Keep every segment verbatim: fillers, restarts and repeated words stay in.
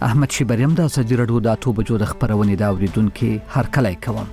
احمد شیبریم د ازادي راډیو د اتو بجو د خبرونې دا اوریدونکو هر کله کوم.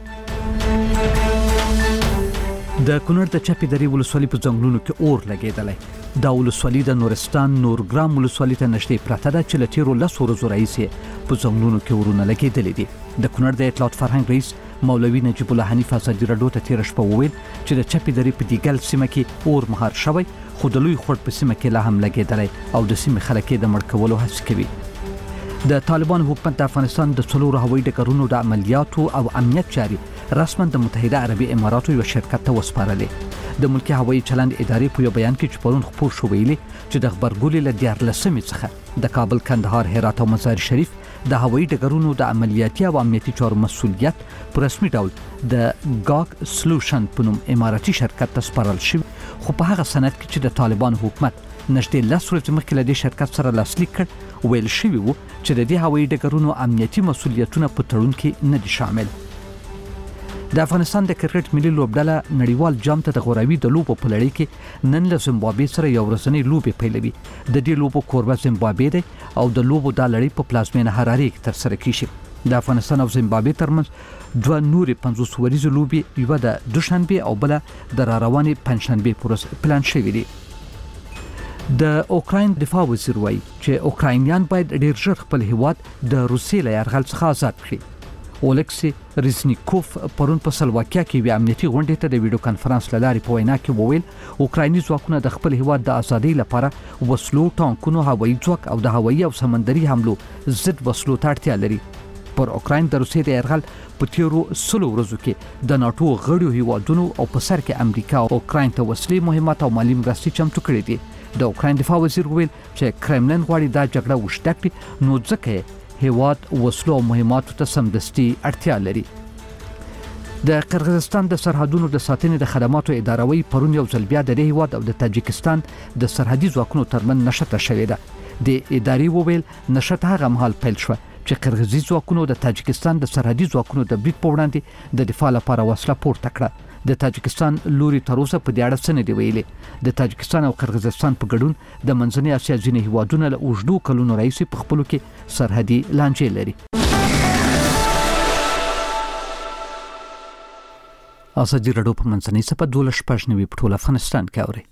د کونړ د چپی درې ولسوالۍ په ځنګلونو کې اور لګیدلی. دا ولسوالۍ د نورستان نورګرام ولسوالۍ ته نږدې پرته ده چې له تیرو لسو ورځو راهیسې په ځنګلونو کې اورونه لګېدلي دي. د کونړ د اطلاعات فرهنګ رئیس مولوي نجیب الله حنیف ازادي راډیو ته تېره شپه وویل چې د چپی درې په دیګل سیمه کې اور مهار شوی، خو د لوی خوړ په سیمه کې لا هم لګېدلی او د سیمې خلک یې د مړ کولو هڅې کوي. د طالبان حکومت د افغانستان د څلورو هوایي ډګرونو د عملیاتو او امنیت چاري رسما د متحده عربي اماراتو یو شرکت ته وسپارلې. د ملکی هوایي چلند ادارې په یو بیان کې چې پرون خپور شو ویلي چې د خبرګولې له دیارلسمې څخه د کابل، کندهار، هرات او مزار شریف د هوایي ډګرونو د عملیاتي او امنیتي چارو مسؤلیت په رسمي ډول د ګاک سولوشن په نوم اماراتي شرکت ته سپارل شوی، خو په هغه سند کې چې د طالبان حکومت نږدې لس ورځې مخکې له دې شرکت سره لاسلیک کړ ویل شوی و چې د دې هوایي ډګرونو امنیتي مسؤلیتونه په تړون کې نه دي شامل. د افغانستان د کرکټ ملي لوبډله نړیوال جام ته د غوراوي د لوبو په لړۍ کې نن له زیمبابوې سره یو ورځنۍ لوبې پیلوي. د دې لوبو کوربه زیمبابوې دی او د لوبو د لړۍ په پلازمینه هرارې کې ترسره کیږي. د افغانستان او زیمبابوې ترمنځ دوه نورې پنځوس ورځې لوبې، یوه د دوشنبه او بله د راروانې پنځشنبه پر ورځ پلان شوې دي. د اوکراین دفاع وزیر وایي چې اوکراینیان باید ډیر ژر خپل هیواد د روسیې له یرغل څخه آزاد کړي. اولکسی ریزنیکوف پرون په سلواکیا کې وی امنیتي غونډې ته د ویډیو کانفرنس له لارې په وینا کې وویل اوکرایني ځواکونه د خپل هیواد د ازادۍ لپاره وسلو، ټانکونو، هوایي ځواک او د هوایي او سمندري حملو ضد وسلو ته اړتیا لري. پر اوکراین د روسیې د یرغل په تیرو سلو ورځو کې د ناتو غړو هیوادونو او په سر کې امریکا او اوکراین ته وسلې، مهمات او مالي مرستې چمتو کړې دي. د اوکراین دفاع وزیر ویل چې کرملن غواړي دا جګړه وشته کړي، نو ځکه هیواد وسلو او مهماتو ته سمدستي اړتیا لري. د قرغیزستان د سرحدونو د ساتنې د خدماتو اداره وی پرون یو ځل بیا د هیواد او د تاجکستان د سرحدي ځواکونو ترمن نشته شوې ده. د ادارې وویل نشته هغه مهال پیل شو چې قرغیزي ځواکونو د تاجکستان د سرحدي ځواکونو د برید په وړاندې د دفاع لپاره وسله پورته کړه. د تاجکستان لوري تر اوسه په دې اړه څه نه دی ویلي. د تاجکستان او قرغیزستان په ګډون د منځنۍ اسیا ځینې هیوادونه له اوږدو کلونو راهیسې په خپلو کې سرحدي لانجې لري. ازادي راډیو په منځنۍ سپه دولس شپږ نوي په ټول افغانستان کې اوري.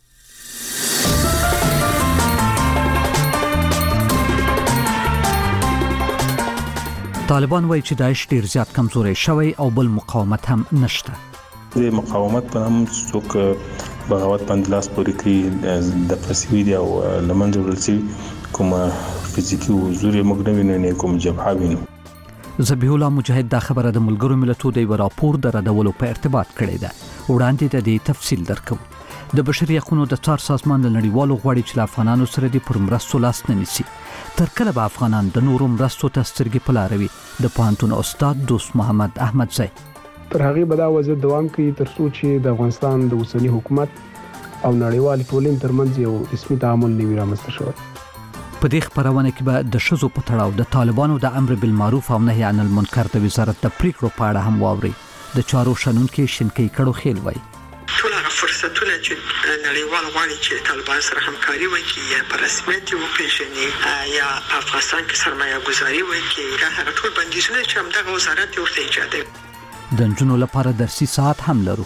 طالبان وایي چې داعش ډیر زیات کمزوري شوی او بل مقاومت هم نشته. د مقاومت په نام څوک بغاوت باندې لاس پورې کوي د فسوي دی او لمنځه وړل شي کوم فزیکی او زوري موږ نه وینو نه کوم جبهه وینو. ذبیح الله مجاهد دا خبره د ملګرو ملتونو د راپور د ردولو په ارتباط کړې ده. وړاندې د دې تفصیل درکو. د بشري حقوقو د څار سازمان د نړیوالو غواړي چې افغانانو سره د پر مرستو لاس نه نیسي. تر کله به افغانان د نورو مرستو ته سترګې پلاروي؟ د پوهنتون استاد دوست محمد احمد زئی تر هغه به دا وضعیت دوام کوي تر څو چې د افغانستان د اوسنی حکومت او نړیوال ټولنې ترمنځ یو رسمي تعامل نه وي رامنځته شوی. په دې خبرونه کې به د شذو په تړاو د طالبانو د امر بالمعروف او نهي عن المنکر د وزارت د پریکړو په اړه هم واوري. د چارو شنونکو شینکې کړو خېل وای ټول هغه فرصتونه چې نړیوال غواړي چې طالبان سره همکاري وکړي یا په رسمیت وپېژني یا افغانستان کې سرمایه گذاري وکړي، دا هغه ټول بندیزونه چې همدغه وزارت ورته ایجادوي. د نجونو لپاره درسي ساعت هم لرو.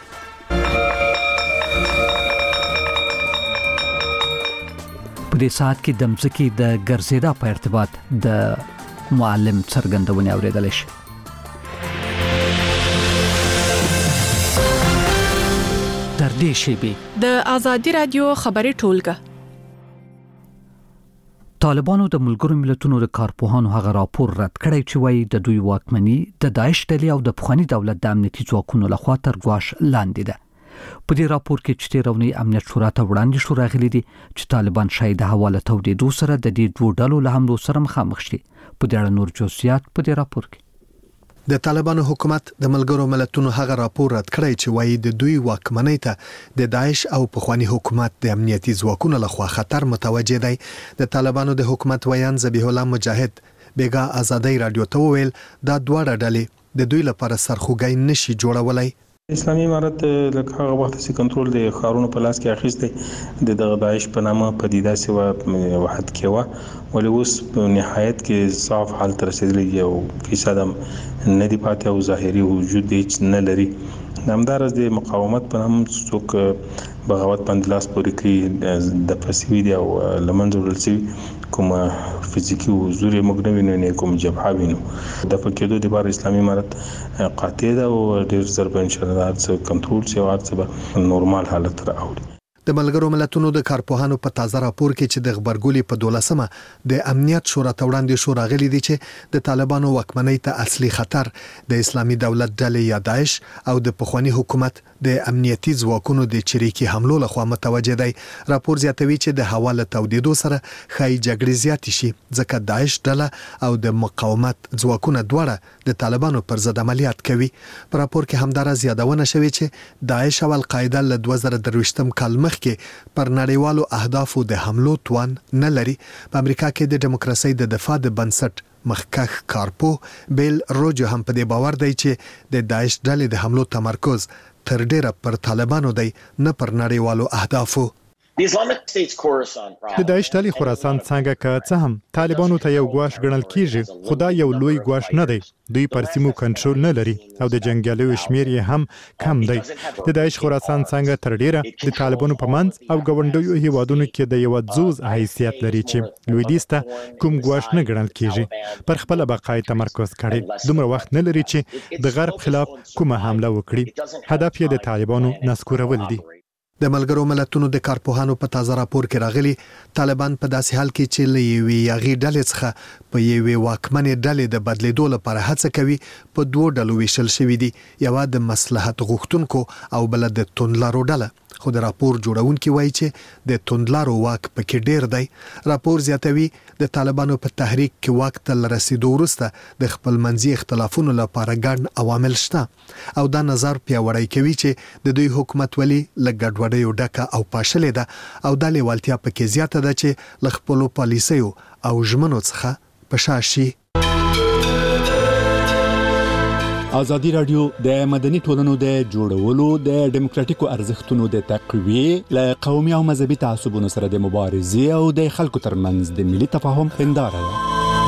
په دې ساعت کې د مځکې د ګرځېدا په ارتباط د معلم څرګندونې اورېدل شي. تر دې شیبې د ازادي رادیو خبري ټولګه طالبانو د ملګرو ملتونو د کارپوهانو هغه راپور رد کړی چې وایي د دوی واکمني د داعش ډلې او د پخوانی دولت د امنیتي ځواکونو لخوا تر ګواښ لاندې ده. په دې راپور کې چې تیرونی امنیت شورا ته وړاندې شو راغلي دي چې طالبان شاید د حواله تودېدو سره د دې دوه ډلو له حملو سره مخامخ شي. په دې اړه نور جزئیات په دې راپور کې. د طالبانو حکومت د ملګرو ملتونو هغه راپور رد کړی چې وایي د دوی واکمنۍ ته د داعش او پخوانی حکومت د امنیتي ځواکونو لخوا خطر متوجه دی. د طالبانو د حکومت ویان ذبیح الله مجاهد بیګا ازادي رادیو ته ویل دا دواړه ډلې د دوی لپاره سرخوږی نشي جوړولای اسلامي امارت لکه هغه وخت چې کنټرول د خارونو په لاس کې اخیسته د دغه داعش په نامه پدیده سیوا واحد کې و ولې اوس په نهایت کې صاف حالت رسیدلی یو فیصد نه دی پاتې او ظاهري وجود هیڅ نه لري. همدار از د مقاومت په نام څوک بغاوت باندې لاس پورې کوي د فسوي دی او لمنځه وړل شي کوم فزیکی حضور موږ نه وینو نه کوم جبهه وینو د پکېدو د بار اسلامي امارت قاطع ده او ډیر زر به ان شاء الله د کنټرول سی او ارڅ نورمال حالت راوړي. د ملګرو ملتونو د کارپوهانو په تازه راپور کې چې د خبرګولي په دولسمه د امنیت شورا ته وړاندې شو راغلي دي چې د طالبانو واکمنۍ ته اصلي خطر د اسلامي دولت ډلې یا داعش او د پخوانی حکومت د امنیتي ځواکونو د چریکي حملو لخوا متوجه دی. راپور زیاتوي چې د حواله تودیدو سره خای جګړې زیات شي ځکه داعش ډله او د مقاومت ځواکونه دواړه د طالبانو پر ضد عملیات کوي. په راپور کې همدارا زیادونه شوی چې داعش او القاعده له دوه زره درویشتم کال کې پر نړیوالو اهدافو د حملو توان نه لري. په امریکا کې د دیموکراسي د دفاع د بنسټ مخکخ کارپو بیل روجو هم په دې باور دی چې د داعش ډلې د حملو تمرکز تر ډیره پر طالبانو دی نه پر نړیوالو اهدافو. د داعش ډلې خراسان څنګه که څه هم طالبانو ته یو ګواښ ګڼل کیږي خو دا یو لوی ګواښ نه دی. دوی پر سیمو کنټرول نه لري او د جنگیالیو شمیر یې هم کم دی. د داعش خراسان څنګه تر ډیره د طالبانو په منځ او ګوندیو هیوادونو کې د یو ځوز حیثیت لري چې لویدیځ ته کوم ګواښ نه ګڼل کیږي. پر خپل بقای تمرکز کړي دومره وخت نه لري چې د غرب خلاف کومه حمله وکړي. هدف یې د طالبانو نسکورول دي. د ملګرو ملتونو د کارپوهانو په تازه راپور کې راغلي طالبان په داسې حال کې چې لوي یغي ډلې څخه په یوې واکمنې ډلې د بدلیدو لپاره هڅه کوي په دوه ډلو ویشل شوې دي. یو د مصلحت غوښتونکو او بل د توندلارو ډله. خو د راپور جوړونکي وایي چې د توندلارو واک پکې ډیر دی. راپور زیاتوي د طالبانو په تحریک کې واک ته رسیدو وروسته د خپلمنځي اختلافونو لپاره ګڼ عوامل شته او دا نظر پیاوړی کوي چې د دوی حکومت ولي لګډوډي ډکه او پاشلې ده او د لیوالتیا پکې زیاته ده چې ل خپل پالیسیو او ژمنو څخه پشاشي. ازادي رادیو د مدني ټولنو د جوړولو د دیموکراتیکو ارزښتونو د تقویې له قومي او مذهبي تعصبونو سره د مبارزې او د خلکو ترمنځ د ملي تفاهم هنداره ده.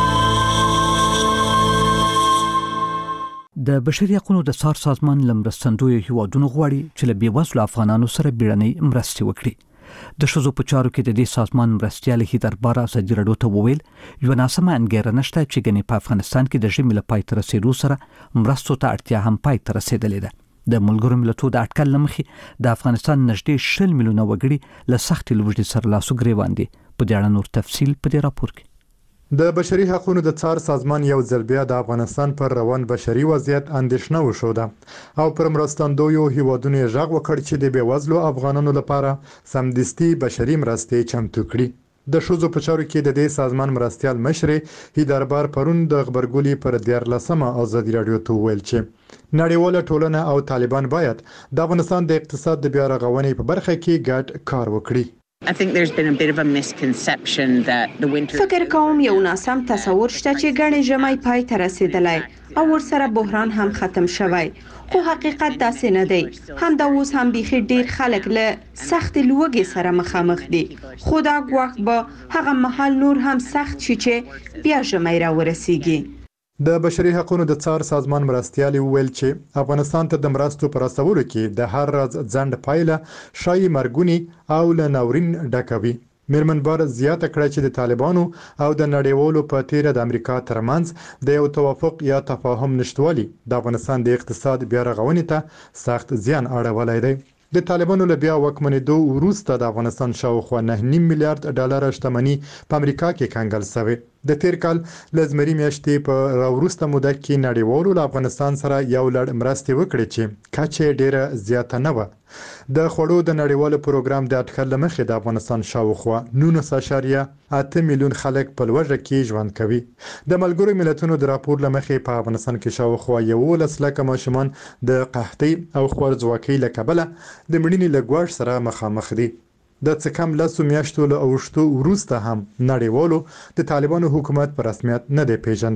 د بشري حقوقو د څار سازمان لمرستندوی هیوادونو غواړي چې له بیوزلو افغانانو سره بیړنۍ مرستې وکړي. د شذو په چارو کې د دې سازمان مرستیال هیدر بار ازادي رادیو ته وویل یو ناسمه انګیرنه نشته چې ګنې په افغانستان کې د ژمي له پای تر رسیدو سره مرستو ته اړتیا هم پای تر رسیدلې ده. د ملګرو ملتونو د اټکل لمخې د افغانستان نږدې شل میلیونه وګړي له سختې لوږې سره لاس ګریوان دي. په دې اړه نور تفصیل په دې راپور کې. د بشري حقوقو د څار سازمان یو ځل بیا د افغانستان پر روان بشري وضعیت اندېښنه وښوده او پر مرستندویو هیوادونو یې غږ وکړ چې د بیوزلو افغانانو لپاره سمدستي بشري مرستې چمتو کړي. د شذو په چارو کې د دې سازمان مرستیال مشر هیدربار پرون د خبرګولي پر دیارلسمه ازادي رادیو ته ویل چې نړیواله ټولنه او طالبان باید د افغانستان د اقتصاد د بیا رغونې په برخه کې ګډ کار وکړي. I think there's been a bit of a misconception that the winter فکر کوم یو ناسم تصور شته چې ګڼې ژمی پای ته رسیدلی او ورسره بحران هم ختم شوی خو حقیقت داسې نه دی. هم دا اوس هم بيخي ډیر خلک له سخت لوږې سره مخامخ دي خو دا ګواښ به هغه مهال نور هم سخت شي چې بیا ژمی را ورسیږي. د بشري حقوقو د څار سازمان مرستیال ویل چې افغانستان ته د مرستو پر رسولو کې د هر راز ځند پایله شای مرګونی او له ناورین ډکوي. میرمن بار زیاته کړه چې د طالبانو او د نړیوالو په تیره د امریکا ترمنځ د یو توافق یا تفاهم نشټوالي د افغانستان د اقتصاد بیا رغونې ته سخت زیان اړولی دی. د طالبانو له بیا واکمنېدو وروسته د افغانستان شاوخوا نه نیم میلیارډ ډالر شتمني په امریکا کې کنګل شوې. د تیر کال د زمري میاشتې په راوروسته موده کې نړیوالو له افغانستان سره یو لړ مرستې وکړې چې کچه ډیره زیاته نه وه. د خوړو د نړیوالو پروګرام د اټکل له مخې د افغانستان شاوخوا نولس اعشاریه اته میلیون خلک په لوږه کې ژوند کوي. د ملګرو ملتونو د راپور له مخې په افغانستان کې شاوخوا یولس لکه ماشومان د قحطۍ او خوارځواکۍ له کبله د مړینې له ګواښ سره مخامخ دي. د څه کم لسو میاشتو له اوښتو وروسته هم نړیوالو د طالبانو حکومت په رسمیت نه دی پیژندلی.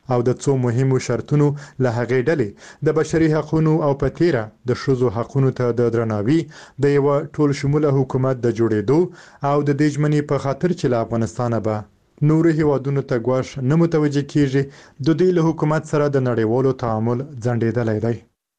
او د څو مهمو شرطونو له هغې ډلې د بشري حقوقو او په تیره د ښځو حقوقو ته د درناوي د یو ټول شموله حکومت د جوړېدو او د دې ژمنې په خاطر چې له افغانستانه به نورو هیوادونو ته ګواښ نه متوجه کیږي د دوی له حکومت سره د نړیوالو تعامل ځنډېدلی دی.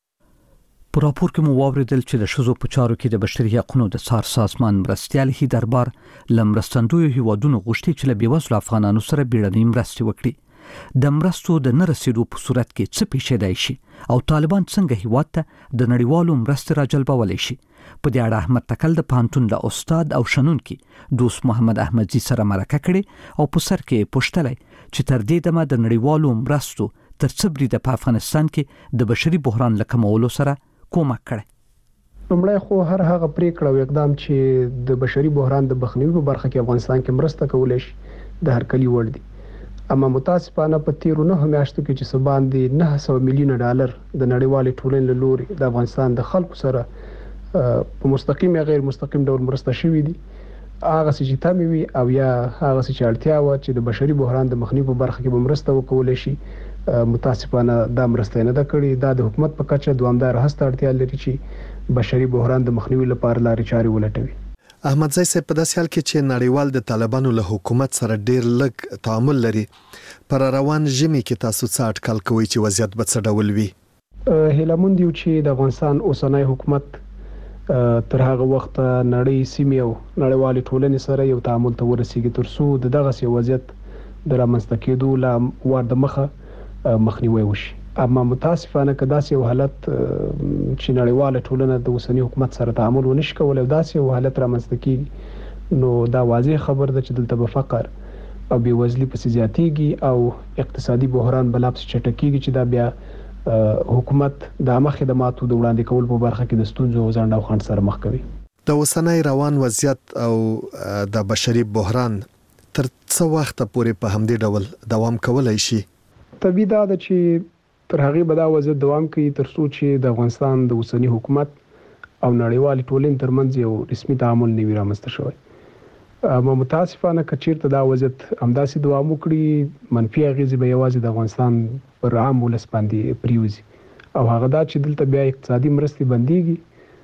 په راپور کې مو واوریدل چې د ښځو په چارو کې د بشري حقوقو د څار سازمان مرستیال هي دربار لمرستندوی هیوادونو غوښتي چې له بیوزلو افغانانو سره بیړنۍ مرستې وکړي. د مرستو د نه رسیدو په صورت کې څه پیښیدای شي او طالبان څنګه هیواد ته د نړیوالو مرستې راجلبولی شي. په دې اړه احمد تکل د پانتون له استاد او شنونکي دوست محمد احمدزي سره مرکه کړې او په سر کې پوښتلی چې تر دې دمه د نړیوالو مرستو تر څه بریده په افغانستان کې د بشري بحران له کمولو سره کومک کړی. لومړی خو هر هغه پریکړه او اقدام چې د بشري بحران د مخنیوي په برخه کې افغانستان کې مرسته کولای شي د هرکلي وړ دي. اما متاسفانه په تیرو نه میاشتو کې چې سباندې نه سوه میلیونه ډالر د نړیوالې ټولنې له لوري د افغانستان د خلکو سره په مستقیم یا غیر مستقیم ډول مرسته شوې دي، هغه چې تمې وي او یا هغه چې اړتیا و چې د بشري بحران د مخنیوي په برخه کې به مرسته وکولای شي، متاسفانه دا مرسته نه ده کړې. دا د حکومت په کچه دوامدار هڅه اړتیا لري چې بشري بحران د مخنیوي لپاره لارې چارې ولټوي. احمدزي صاحب په داسې حال کې چې نړیوال د طالبانو له حکومت سره ډیر لږ تعامل لري، پر روان ژمي کې تاسو څه اټکل کوئ چې وضعیت به څه ډول وي؟ هیله مند یو چې د افغانستان اوسنی حکومت تر هغه وخت نړۍ سیمې او نړیوالې ټولنې سره یو تعامل ته ورسیږي تر څو د دغسې وضعیت د رامنځته کېدو له وار د مخه مخنیوی وشي. اما متاسفانه که داسې یو حالت چې نړیواله ټولنه د اوسنی حکومت سره تعامل ونشي کولی او داسې یو حالت رامنځته کېږي، نو دا واضح خبر ده چې دلته به فقر او بېوزلي پسې زیاتېږي او اقتصادي بحران به لا پسې چټکېږي چې دا بیا حکومت د عامه خدماتو د وړاندې کولو په برخه کې د ستونزو او ځنډ او خنډ سره مخ کوي. د اوسنی روان وضعیت او د بشري بحران تر څه وخت پورې په همدې ډول دوام کولای شي؟ طبیعي ده چې تر هغه به دا وضعیت دوام کوي تر څو چې د افغانستان د اوسنی حکومت او نړیوالې ټولنې ترمنځ یو رسمي تعامل نه وي رامنځته شوی. اما متاسفانه که چیرته دا وضعیت همداسې دوام وکړي، منفي اغیزې به یوازې د افغانستان پر عام ولس باندې پریوزي او هغه دا چې دلته بیا اقتصادي مرستې بنديږي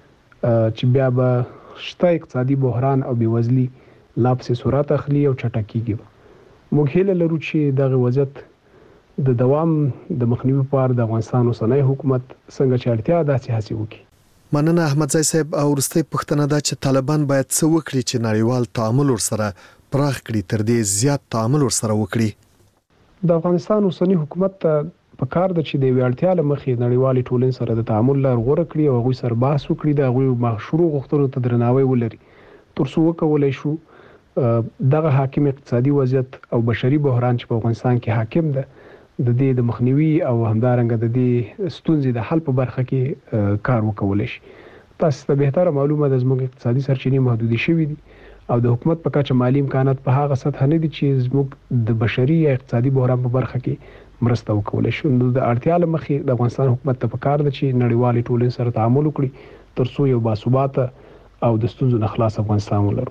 چې بیا به شته اقتصادي بحران او بېوزلي لا پسې سرعت اخلي او چټکېږي. موږ هیله لرو چې دغه وضعیت د دوام د مخنیوي لپاره د افغانستان اوسنی حکومت څنګه چې اړتیا داسې هڅې وکړي. مننه احمدزي صاحب. او وروستۍ پوښتنه ده چې طالبان باید څه وکړي چې نړیوال تعامل ورسره پراخ کړي، تر دې زیات تعامل ورسره وکړي؟ د افغانستان اوسنی حکومت ته پکار ده چې د یوې اړتیا له مخې نړیوالې ټولنې سره د تعامل لار غوره کړي او هغوی سره بحث وکړي، د هغوی مشروع غوښتنو ته درناوی ولري تر څو وکولی شو دغه حاکم اقتصادي وضعیت او بشري بحران چې په افغانستان کې حاکم ده د دې د مخنیوي او همدارنګه د دې ستونزې د حل په برخه کې کار وکولی شي. تاسو ته بهتره معلومه ده زموږ اقتصادي سرچینې محدودې شوي دي او د حکومت په کچه مالی امکانات په هغه سطح نه دي چې زموږ د بشري یا اقتصادي بحران په برخه کې مرسته وکولی شي. نو د اړتیا له مخې د افغانستان حکومت ته پکار ده چې نړیوالې ټولنې سره تعامل وکړي تر څو یو باثباته او د ستونزو نه خلاص افغانستان ولرو.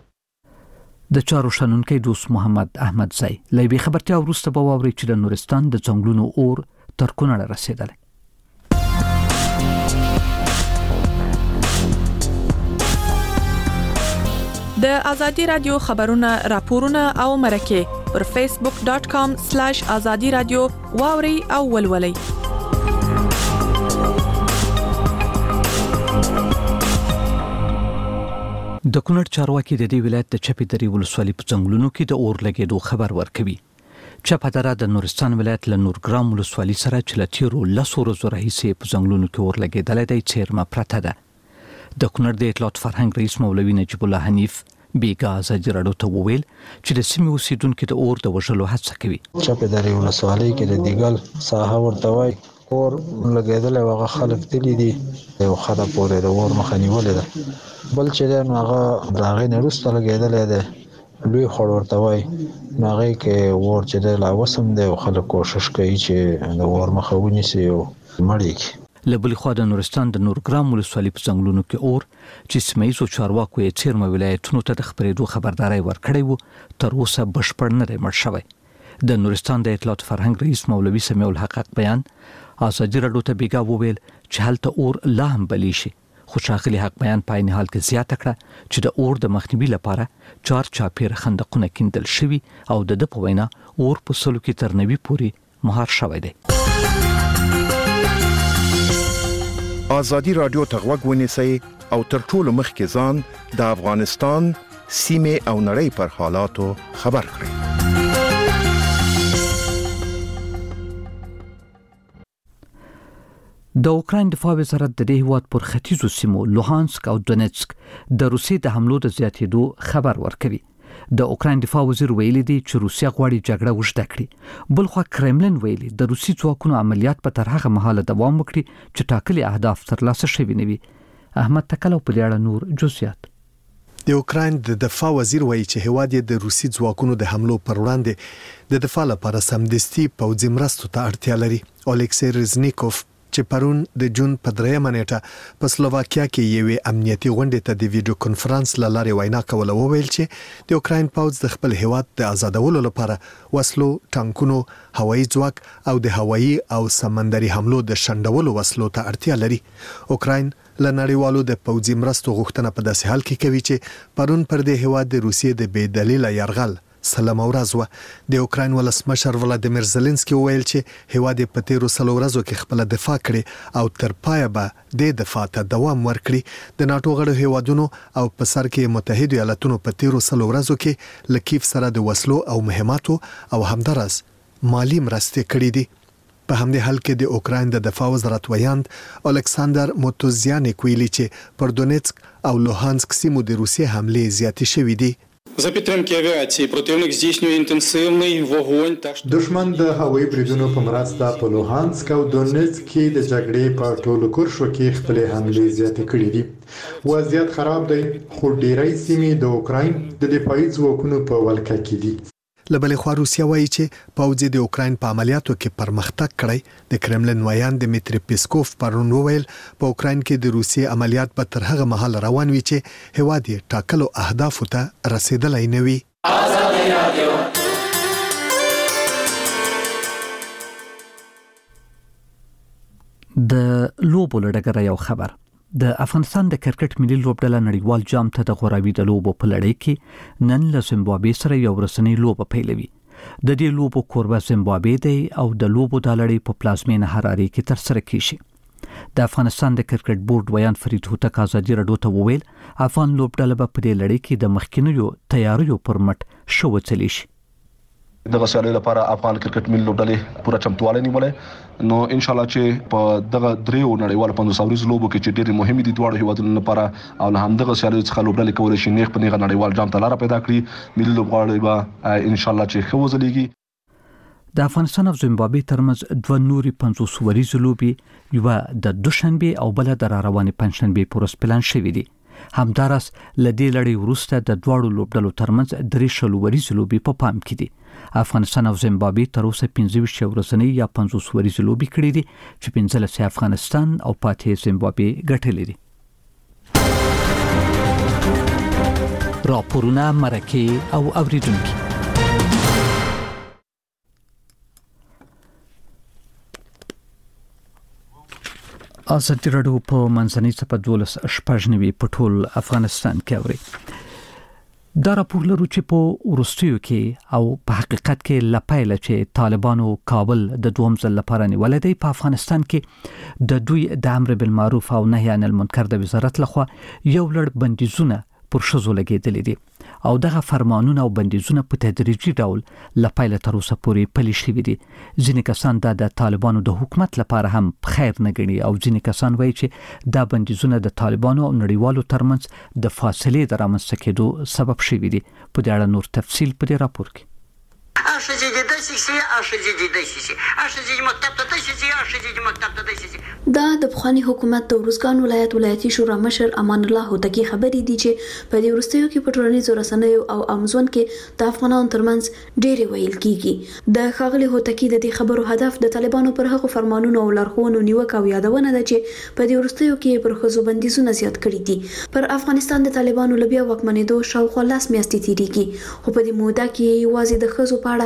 د چارو شنونکی دوست محمد احمدزي له دې خبرتیا وروسته به واوري چې د نورستان د ځنګلونو اور تر کونړ رسیدلی. د ازادي رادیو خبرونه راپورونه او مرکه پر فیسبوک ډاټ کام سلیش ازادي رادیو واوري او ولولي. د کونړ چارواکي د دې ولایت د چپې درې ولسوالۍ په ځنګلونو کې د اور لګېدو خبر ورکوي. چپه دره د نورستان ولایت له نورګرام ولسوالۍ سره چې له تیرو لسو ورځو راهیسې په ځنګلونو کې اور لګېدلی دی څیرمه پرته ده. د کونړ د اطلاعات فرهنګ رئیس مولوي نجیب الله حنیف بیګا ازادي راډیو ته وویل چې د سیمې اوسیدونکو د اور د وژلو هڅه کوي. چپه درې ولسوالۍ کې د دیګل ساحه ورته وایي اور لګېدلی او هغه خلک تللي دي، یو خره پورې د اور مخه نیولې ده. بل چې دی نو هغه د هغې نه وروسته لګېدلی دی، لوی خوړ ورته وایي. نو هغې کې اور چې دی لا اوس هم دی او خلک کوشش کوي چې د اور مخه ونیسي او مړ یې کړي. له بلې خوا د نورستان د نورګرام ولسوالۍ په ځنګلونو کې اور چې سیمه ییزو چارواکو یې څیرمه ولایتونو ته د خپرېدو خبرداری ورکړی و تر اوسه بشپړ نه دی مړ شوی. د نورستان د اطلاعات فرهنګ رئیس مولوي سمیع الحق بیان ازادي راډیو ته بیګا وویل چې هلته اور لا هم بلی شي خو ښاغلي حق بیان په عین حال کې زیاته کړه چې د اور د مخنیوي لپاره چار چاپیر خندقونه کیندل شوي او د د په وینا اور په سلو کې تر نوي پورې مهار شوی دی. ازادي راډیو ته غوږ ونیسئ او تر ټولو مخکې ځان د افغانستان سیمه او نړۍ پر حالاتو خبر کړئ. د اوکراین دفاع وزارت د دې هیواد پر ختیځو سیمو لوهانسک او دونیتسک د روسیې د حملو د زیاتېدو خبر ورکوي. د اوکراین دفاع وزیر ویلي دی چې روسیا غواړي جګړه وشته کړي. بلخو کرملن ویلي د روسي ځواکونو عملیات په تر هغه مهاله دوام وکړي چې ټاکلي اهداف ترلاسه شوي نه وي. احمد تکلو په اړه نور جزئیات. د اوکراین د دفاع وزیر وایي چې هیواد یې د روسي ځواکونو د حملو پر وړاندې د دفاع لپاره سمدستي پوځي مرستو ته اړتیا لري. الیکسی رزنیکوف چې پرون د جون په دریمه نیټه په سلوواکیا کې یوې امنیتي غونډې ته د ویډیو کانفرنس له لارې وینا کوله وویل چې د اوکراین پوځ د خپل هیواد د آزادولو لپاره وسلو، ټانکونو، هوایي ځواک او د هوایي او سمندري حملو د شنډولو وسلو ته اړتیا لري. اوکراین له نړیوالو د پوځي مرستو غوښتنه په داسې حال کې کوي چې پرون پر د هیواد د روسیې د بې دلیله یرغل سلام ورځ و. د اوکراین ولسمشر ولادیمیر زيلنسکي وویل چې هیواد په تیرو سلو ورځو کې خپل دفاع کړي او تر پایه به د دفاع ته دوام ورکړي. د ناتو غړو هیوادونو او په سر کې متحده ایالاتونو په تیرو سلو ورځو کې لکیف سره د وسلو او مهماتو او همدارس مالی مرستې کړې دي. په همدې حال کې د اوکراین د دفاع وزارت ویاند الکساندر موتوزیانیک ویلي چې پر دونیتسک او لوهانسک سیمو د روسیې حملې زیاتې شوې دي. За підтримки авіації противник здійснює інтенсивний вогонь та دشمن د هوایي بریدونو په مرسته په لوهانسک او دونیتسک کې د جګړې په ټولو کرښو کې خپل حملې زیاتې کړې دي. وضعیت خراب دی خو ډیری سیمې د اوکراین د دفاعي ځواکونو په ولکه کې دي. لبلې خو روسیا وایي چې پوځ د اوکراین په عملیاتو کې پرمختګ کړی. د کرملن ویان دمیتری پیسکوف پرون وویل په اوکراین کې د روسیې عملیات په تر هغه مهال روان وي چې هیواد یې ټاکلو اهدافو ته رسیدلی نه وي. د لوبو لړګره یو خبر. د افغانستان د کرکټ ملي لوبډله نړیوال جام ته د غوراوي د لوبو په لړۍ کې نن له زیمبابوې سره یو رسنۍ لوبه پیلوي. د دې لوبو کوربه زیمبابوې دی او د لوبو د لړۍ په پلازمینه حرارې کې ترسره کیږي. د افغانستان د کرکټ بورډ ویان فرید هوتک ازادي راډیو ته وویل افغان لوبډله په دې لړۍ کې د مخکینیو تیاریو پر مټ شو وڅلی شي. دغه سیالي لپاره افغان کرکټ ملي لوبډلې پوره چمتوالی نیولې نو ان شاء الله چې په دغه دریو نړیوال پنځوس اوريز لوبو کې چې ډېری مهمه دي دواړو هیوادونو لپاره او له همدغه سیالي څخه لوبډلې کولای شي نیغ په نیغه نړیوال جام ته لار پیدا کړي. ملي لوبغاړي به ان شاء الله چې خو وزلېږي. د افغانستان او زیمبابوې ترمنځ دوه نوري پنځوس اوريز لوبي یو د دوشنبه او بل د روانې پنځشنبه پورس پلان شوې دي. همدارس لدې لړۍ وروسته د دواړو لوبډلو ترمنځ درې شلو اوريز لوبي په پام کې دي. افغانستان او زیمبابوې تر اوسه پنځه ویشت ورځې یا پنځوس اوريز لوبي کړې دي چې پنځلس افغانستان او پاتې زیمبابوې ګټلې دي. راپورونه مرکه او اوریدونکو ازادي راډیو په منځنۍ صفه دولس شپږ نوي په ټول افغانستان کې اوري. دا راپور لرو چې په ورستیو کې او په حقیقت کې لپایله چې طالبانو کابل د دوم ځل لپاره نیولې دی. په افغانستان کې د دوی د امر بالمعروف او نهي عن المنکر د وزارت لخوا یو لړ بندیزونه پر شذو لګیدل دي او دغه فرمانونه او بندیزونه په تدریجي ډول لپایله تر اوسه پورې پلي شوي دي. ځینې کسان دا د طالبانو د حکومت لپاره هم خیر نه ګڼي او ځینې کسان وایي چې دا بندیزونه د طالبانو او نړیوالو ترمنځ د فاصلې د رامنځته کېدو سبب شوي دي. په دې اړه نور تفصیل په دې راپور کې. دا د افغاني حکومت د ورزګان ولایت ولایتي شورا مشر امان الله هوتکی خبرې دي چې په دې ورستیو کې په ټولنیزو رسنیو او امازون کې د افغانانو ترمنځ ډېری ویل کیږي. د ښاغلي هوتکی د دې خبرو هدف د طالبانو پر هغو فرمانونو او لارښوونو نیوکه او یادونه ده چې په دې ورستیو کې پر ښځو بندیزونه زیات کړي دي. پر افغانستان د طالبانو لبیا واکمنېدو شاوخوا لاس میاشتې تیریږي خو په دې موده کې یوازې د ښځو په اړه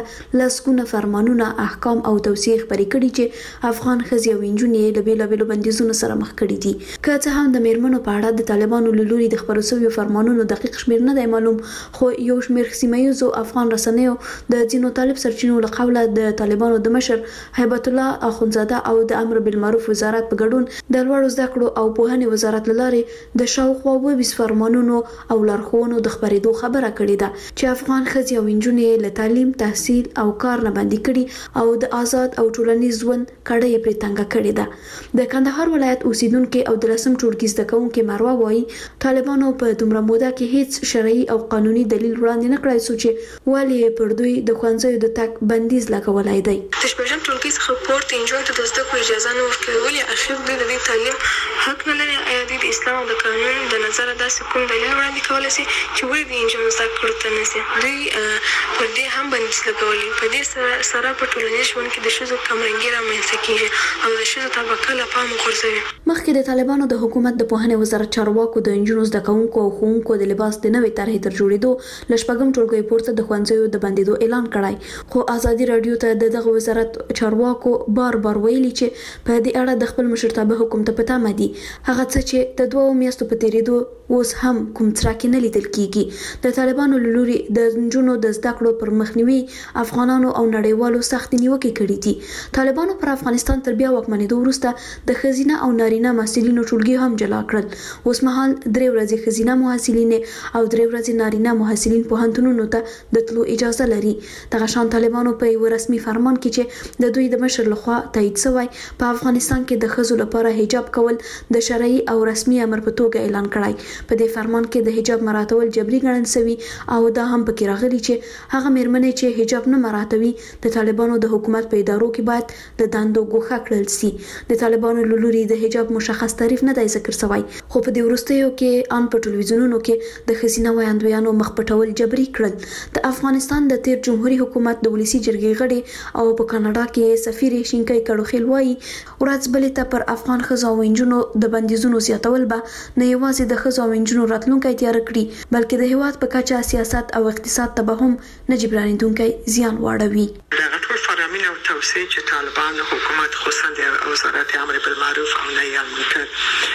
اړه لاسګونه فرمانونه، احکام او توصیې خبرې کړي چې افغان ښځې او نجونې له بیلابیلو بندیزونو سره مخ کړي دي. که څه هم د میرمنو په اړه د طالبانو له لوري د خبرو شویو فرمانونو دقیق شمیر نه دی معلوم، خو یو شمیر سیمه ییزو افغان رسنیو د ځینو طالب سرچینو له قوله د طالبانو د مشر هیبت الله اخونزاده او د امر بالمعروف وزارت په ګډون د لوړو زده کړو او پوهنې وزارت لارې د شاوخوا اووه فرمانونو او لارښوونو د خبرېدو خبره کړې ده چې افغان ښځې او نجونې له تعلیم، تحصیل او کار نه بندي کړي او د آزاد او ټولنیز ژوند کړۍ پرې تنګه کړې ده. د کندهار ولایت اوسیدونکو او د لسم ټولګي زده کوونکو مروه وایي طالبانو په دومره موده کې هیڅ شرعي او قانوني دلیل وړاندې نه کړی چې ولې پر دوی د ښوونځیو د تګ بندیز لګولای دی. د شپږم ټولګي څخه پورته نجونو ته د زده کړو اجازه نه ورکوي، ولې اخر دوی د دې تعلیم حق نه لري؟ آیا دوی د اسلام او د قانون د نظر داسې کوم دلیل وړاندې کولی شي چې ولې د نجونو زده کړو ته نه شي؟ دوی پر دې هم بندیز لګولي. په دې سره په ټولنیز ژوند کې د ښځو کمرنګي رامنځته کیږي او د ښځو طبقه له پامه غورځوي. مخکې د طالبانو د حکومت د پوهنې وزارت چارواکو د نجونو زده کوونکو او ښوونکو د لباس د نوې طرحې تر جوړېدو له شپږم ټولګي پورته د ښوونځیو د بندیدو اعلان کړی، خو ازادي رادیو ته د دغه وزارت چارواکو بار بار ویلي چې په دې اړه د خپل مشرتابه حکومت په تمه دي. هغه څه چې د دوه میاشتو په تیریدو اوس هم کوم څرک نه لیدل کیږي. د طالبانو له لوري د نجونو د زده کړو پر مخنیوي افغانانو او نړیوالو سخت نیوکې کړې دي. طالبانو پر افغانستان تر بیا واکمنېدو وروسته د ښځینه او نارینه محصلینو ټولګي هم جلا کړل. اوس مهال درې ورځې ښځینه محصلین او درې ورځې نارینه محصلین پوهنتونونو ته د تلو اجازه لري. دغه شان طالبانو په یو رسمي فرمان کې چې د دوی د مشر لخوا تایید شوی په افغانستان کې د ښځو لپاره حجاب کول د شرعي او رسمي امر په توګه اعلان کړی. په دې فرمان کې د حجاب مراعاتول جبري ګڼل شوی او دا هم پکې راغلي چې هغه میرمنې چې حجاب نه مراعاتوي د طالبانو د حکومت په ادارو کې باید د دندو ګوښه کړل شي. د طالبانو له لوري د حجاب مشخص تعریف نه دی ذکر شوی، خو په دې وروستیو کې ان په ټلویزیونونو کې د ښځینه ویاندویانو مخ پټول جبري کړل. د افغانستان د تیر جمهوریت حکومت د ولسی جرګې غړي او په کاناډا کې سفیر شینکای کړوخیل وایي ورځ بلې ته پر افغان ښځو او نجونو د بندیزونو زیاتول به نه یوازې د ښځو او نجونو راتلونکی تیار کړي، بلکې د هیواد په کچه سیاست او اقتصاد ته به هم نه جبرانېدونکی زیان واړوي. دغه ټول فرامین او توصیې چې طالبان حکومت خصوصا د وزارت امر بالمعروف او نهی عن المنکر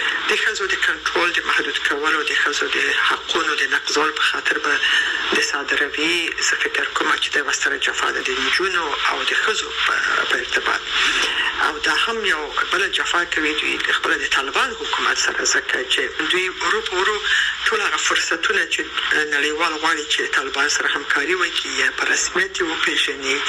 د ښځو د کنټرول د محدود کولو د ښځو د حقونو د نقضولو په خاطر به د صادروي. زه فکر کوم چې د وستره جفا د نجونو او د ښځو په ارتباط او دا هم یو بل جفا کوي دوی د خپل د طالبان حکومت سره، ځکه چې دوی ورو ورو ټول هغه فرصتونه چې نړیوال غواړي چې طالبان سره همکاري وکړي یا په رسمیت وپېژني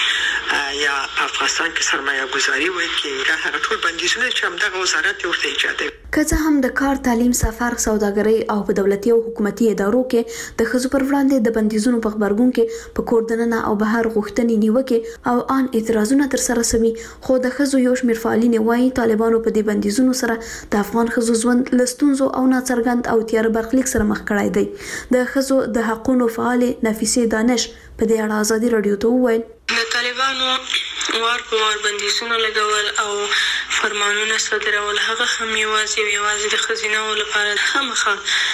یا په افغانستان کې سرمایه ګذاري وکړي، دا هغه ټول بندیزونه چې همدغه وزارت ورته ایجادوي. که څه هم د کار، تعلیم، سفر، سوداګرۍ او په دولتي او حکومتي ادارو کې د ښځو پر وړاندې د بندیزونو په خبرګون کې په کور دننه او بهر غوښتنې نیوکې او ان اعتراضونه تر سره شوي، خو د ښځو یو شمېر فعالین وایي طالبانو په دې بندیزونو سره د افغان ښځو ژوند له ستونزو او ناڅرګند او تیاره برخلیک سره مخ کړی دی. د ښځو د حقونو فعالې نفیسې دانش په دې اړه ازادي رادیو ته وویل د طالبانو وار په وار بندیزونه لګول او فرمانونه صادرول هغه هم یوازې یوازې د ښځینه‌و لپاره خامخا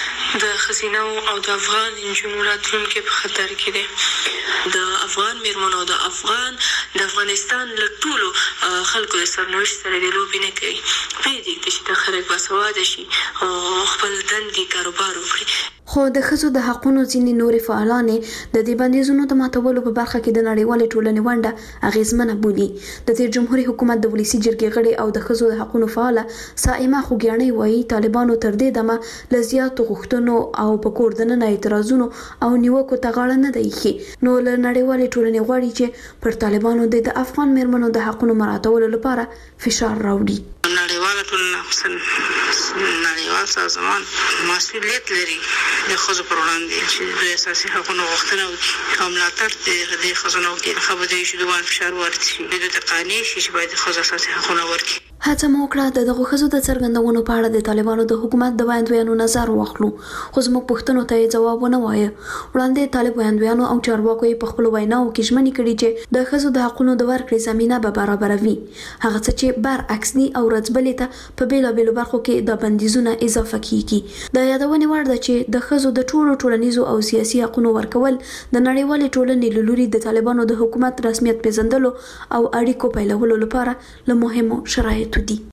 د ښځینه‌و او د افغان نجونو راتلونکي په خطر کې دی. د افغان میرمنو او د افغان د افغانستان له ټولو خلکو د سرنوشت سره د لوبې نه کوي. پرېږدي چې د خلک باسواده شي او خپل دندې کاروبار وکړي. خو د ښځو د حقونو ځینې نورې فعالانې د دې بندیزونو د ماتولو په برخه کې د نړیوالې ټولنې ونډه اغیزمنه بولي. د تیر جمهوریت حکومت د ولسی جرګې غړي او د ښځو د حقونو فعاله سائمه خوګیاڼۍ وایي طالبانو تر دې دمه له زیاتو غوښتنو او په کور دننه اعتراضونو او نیوکو ته غاړه نه دی ایښې، نو له نړیوالې ټولنې غواړي چې پر طالبانو د افغان میرمنو د حقونو مراعاتولو لپاره فشار راوړي. نړیواله ټولنه خصوصا نړیوال سازمان مسؤلیت لري د ښځو پر وړاندې چې دوی اساسي حقوقو غوښتنه وکړي او ملاتړ د ښځو نه وکړي. خبرې دوی چې دوی فشار وارد شي دوی ته قانع شي چې باید ښځو اساسي حقوق ورکړي. هڅه مو وکړه د دغه ښځو د څرګندونو په اړه د طالبانو د حکومت د ویاندویانو نظر واخلو، خو زموږ پوښتنو ته ځواب ونه وایه. وړاندې طالب ویاندویانو او چارواکو په خپل ویناو کې ژمنې کړې چې د ښځو د حقوقو د ورکړې زمينه به برابروي، هغه څه چې برعکس دي او راتبلې ته په بیلابیلو برخو کې د بندیزونه اضافه کیږي. د یادونې وړ ده چې د د ښځو د ټولو ټولنیزو او سیاسي حقوقو ورکول د نړیوالې ټولنې له لوري د طالبانو د حکومت رسمیت پیژندلو او اړیکو پیلولو لپاره له مهمو شرایطو دي.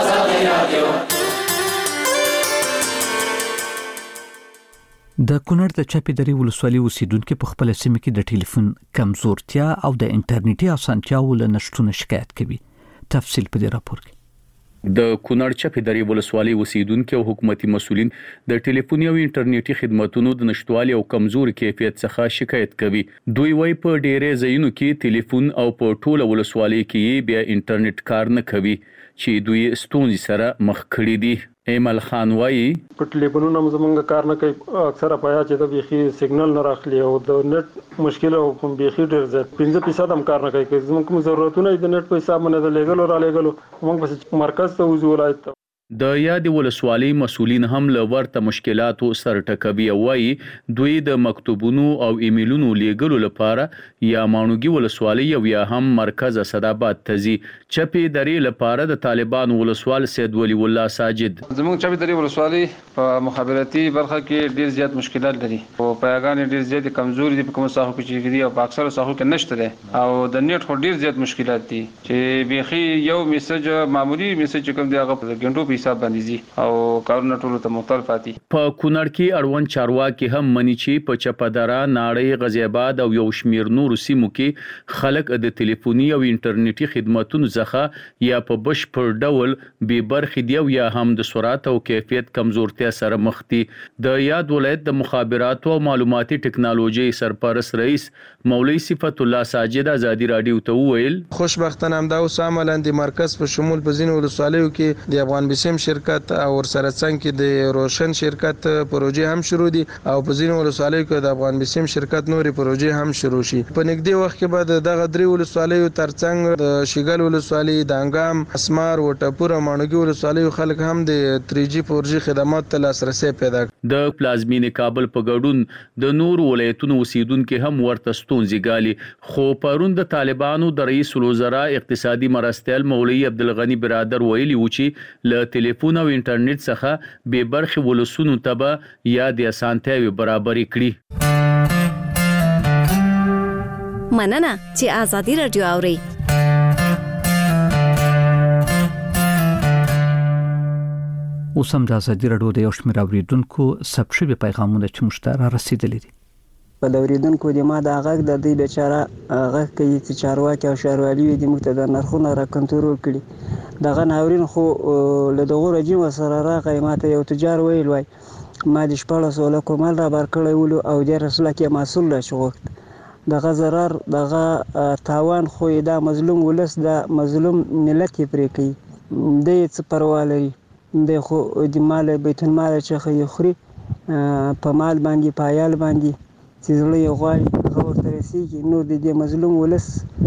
د کونړ د چپې درې ولسوالۍ اوسیدونکو په خپل سیمه کې د ټلیفون کمزورتیا او د انټرنیټي اسانتیاوو له نشټون شکایت کوي. تفصیل په دې راپور کې. د کونړ چپې درې ولسوالۍ اوسیدونکو او حکومتي مسولین د ټلیفوني او انټرنیټي خدماتونو د نشټوالي او کمزوري کیفیت څخه شکایت کوي. دوی وايي په ډېرې ځایونو کې ټلیفون او په ټوله ولسوالۍ کې بیا انټرنیټ کار نه کوي چې دوی ستونزې سره مخ کړي دي. ایمل خان وايي په ټلیفونونو زمونږ کار نه کوي، اکثره پیا چې د بيخي سیګنل نه راخلي او د نت مشکل او کوم بيخي ډیر زیات پنځه فیصد هم کار نه کوي. زموږ کوم ضرورتونه د نت په حساب باندې د لګلو را لګلو موږ بس مرکز ته وځو ولایت ته. د یاد ولسوالۍ مسولین هم له ورته مشکلاتو سر ټکوي او وايي دوی د مکتوبونو او ایمیلونو لیږلو لپاره یا مانوګي ولسوالۍ او یا هم مرکز اسداباد ته ځي. چپې درې لپاره د طالبان ولسوال سید ولی الله ساجد زموږ چپې درې ولسوالۍ په مخابراتي برخه کې ډیر زیات مشکلات لري او پیغام ډیر زیات کمزوري دي په کوم ساحو کې چې دي او په اکثره ساحو کې نشته ده او د نیټ خو ډیر زیات مشکلات دي چې بيخي یو میسج معمولی میسج کوم دی هغه په ګڼو په حساب باندې او کارونه ټول ته مختلف دي. په کونړ کې اړوند چارواکي هم مني چې په چپدرا ناړۍ غزي آباد او یو شمیر نور سیمو کې خلک د ټلیفوني او انټرنیټي خدماتونو څخه یا په بشپړ ډول به برخې دی او یا هم د سرعت او کیفیت کمزورتیا سره مخ دي. د یاد ولایت د مخابراتو او معلوماتي ټکنالوژي سرپرست رئیس مولوی صفت الله ساجد ازادي رادیو ته وویل خوشبختانه همدا اوس عملاً د مرکز په شمول په ځینو ولسوالیو کې د افغان بسیم شرکت او سره څنګ کې د روشن شرکت پروژې هم شروع دي او په ځینو ولسوالیو کې د افغان بسیم شرکت نوري پروژې هم شروع شي. په نږدې وخت کې به دغه درې ولسوالیو ترڅنګ د شیګل ولسوالۍ د انګام اسمار وټپور او مانوګي ولسوالیو خلک هم د تری جی فور جی خدمات ته لاسرسي پیدا کړ. د پلازمینې کابل په ګډون د نور ولایتونو اوسیدونکو هم ورته ستونزې ګالي خو پرون د طالبانو د رئیس الوزرا اقتصادي مرستیال مولوی عبدالغنی برادر ویلي و چې له ټلیفون او انټرنیټ څخه به برخه ولسونو ته یا د اسانتیاوي برابرې کړي. مننه چې آزادي رادیو اوري. اوس هم د ازادي رادیو د یو شمېر اوریدونکو ثبت شوي پیغامونه چې موږ ته را رسیدلي دي. په د اوریدونکو د ما د غږ د دې بیچاره غږ کوي چې چارواکي او ښاروالي د موږ ته د نرخونو را کنټرول کړي. دغه ناورین خو له دغو رژیم سره راغی. ما ته یو تجار ویل وای ما د شپاړس لکو مال را بار کړی ولو او دیارلس لکې محصول را شغوښت. دغه ضرر دغه تاوان خو دا مظلوم ولس د مظلوم ملت یې پرې کوي. د څه پروا لري د خو د مال بیت المال څخه یې خوري په مال باندې پایال باندې چې زړه یې غواړي هغه ورته رسېږي. نور د دې مظلوم ولس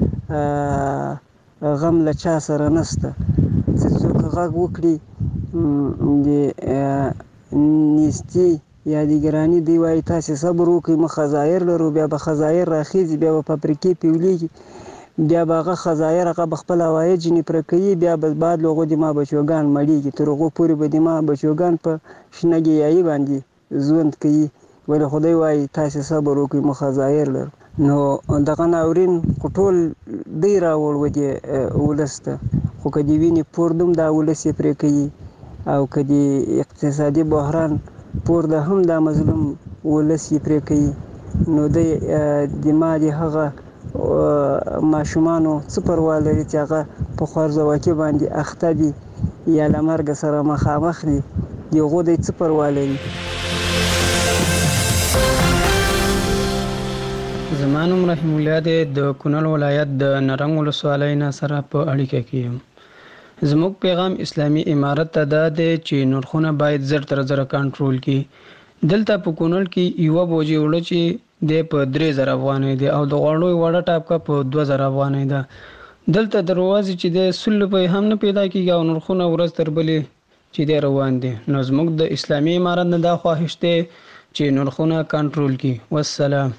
غم له چا سره نشته چې څوک غږ وکړي د نیستي یا د ګراني دی وایي تاسې صبر وکړئ موږ خزایر لرو بیا به خزایر راخیږي بیا به فابریکې پیولیږي بیا به هغه خزایر هغه به خپل عواید جنې پوره کوي بیا به بعد له هغو د ما بچوګان مړېږي تر هغو پورې به د ما بچوګان په شنه ګیایي باندې ژوند کوي. ولې خدای وایي تاسې صبر وکړئ موږ خزایر لرو. نو دغه ناورین خو ټول دی راوړ و دې ولس ته خو که د وینې پور دوم دا ولس یې پرې کوي او که د اقتصادي بحران پور ده هم دا مظلوم ولس یې پرې کوي. نو دی د ما د هغه ماشومانو څه پروا لري چې هغه په خوارځواکي باندې اخته دي یا له مرګ سره مخامخ دي د هغو دی څه پروا لري. زما نوم رحیم الله دی د کونړ ولایت د نرنګ ولسوالۍ نه سره په اړیکه کې یم. زموږ پیغام اسلامي امارت ته دا دی چې نرخونه باید زر تر زره کنټرول کړي. دلته په کونړ کې یوه بوجۍ وړه چې دی په درې زره افغانۍ دی او د غوړیو وړه ټاپکه په دوه زره افغانۍ ده. دلته د روازې چې دی سل روپۍ هم نه پیدا کېږي او نرخونه ورځ تر بلې چې دی روان دي. نو زموږ د اسلامي امارت نه دا خواهش دی چې نرخونه کنټرول کړي. والسلام.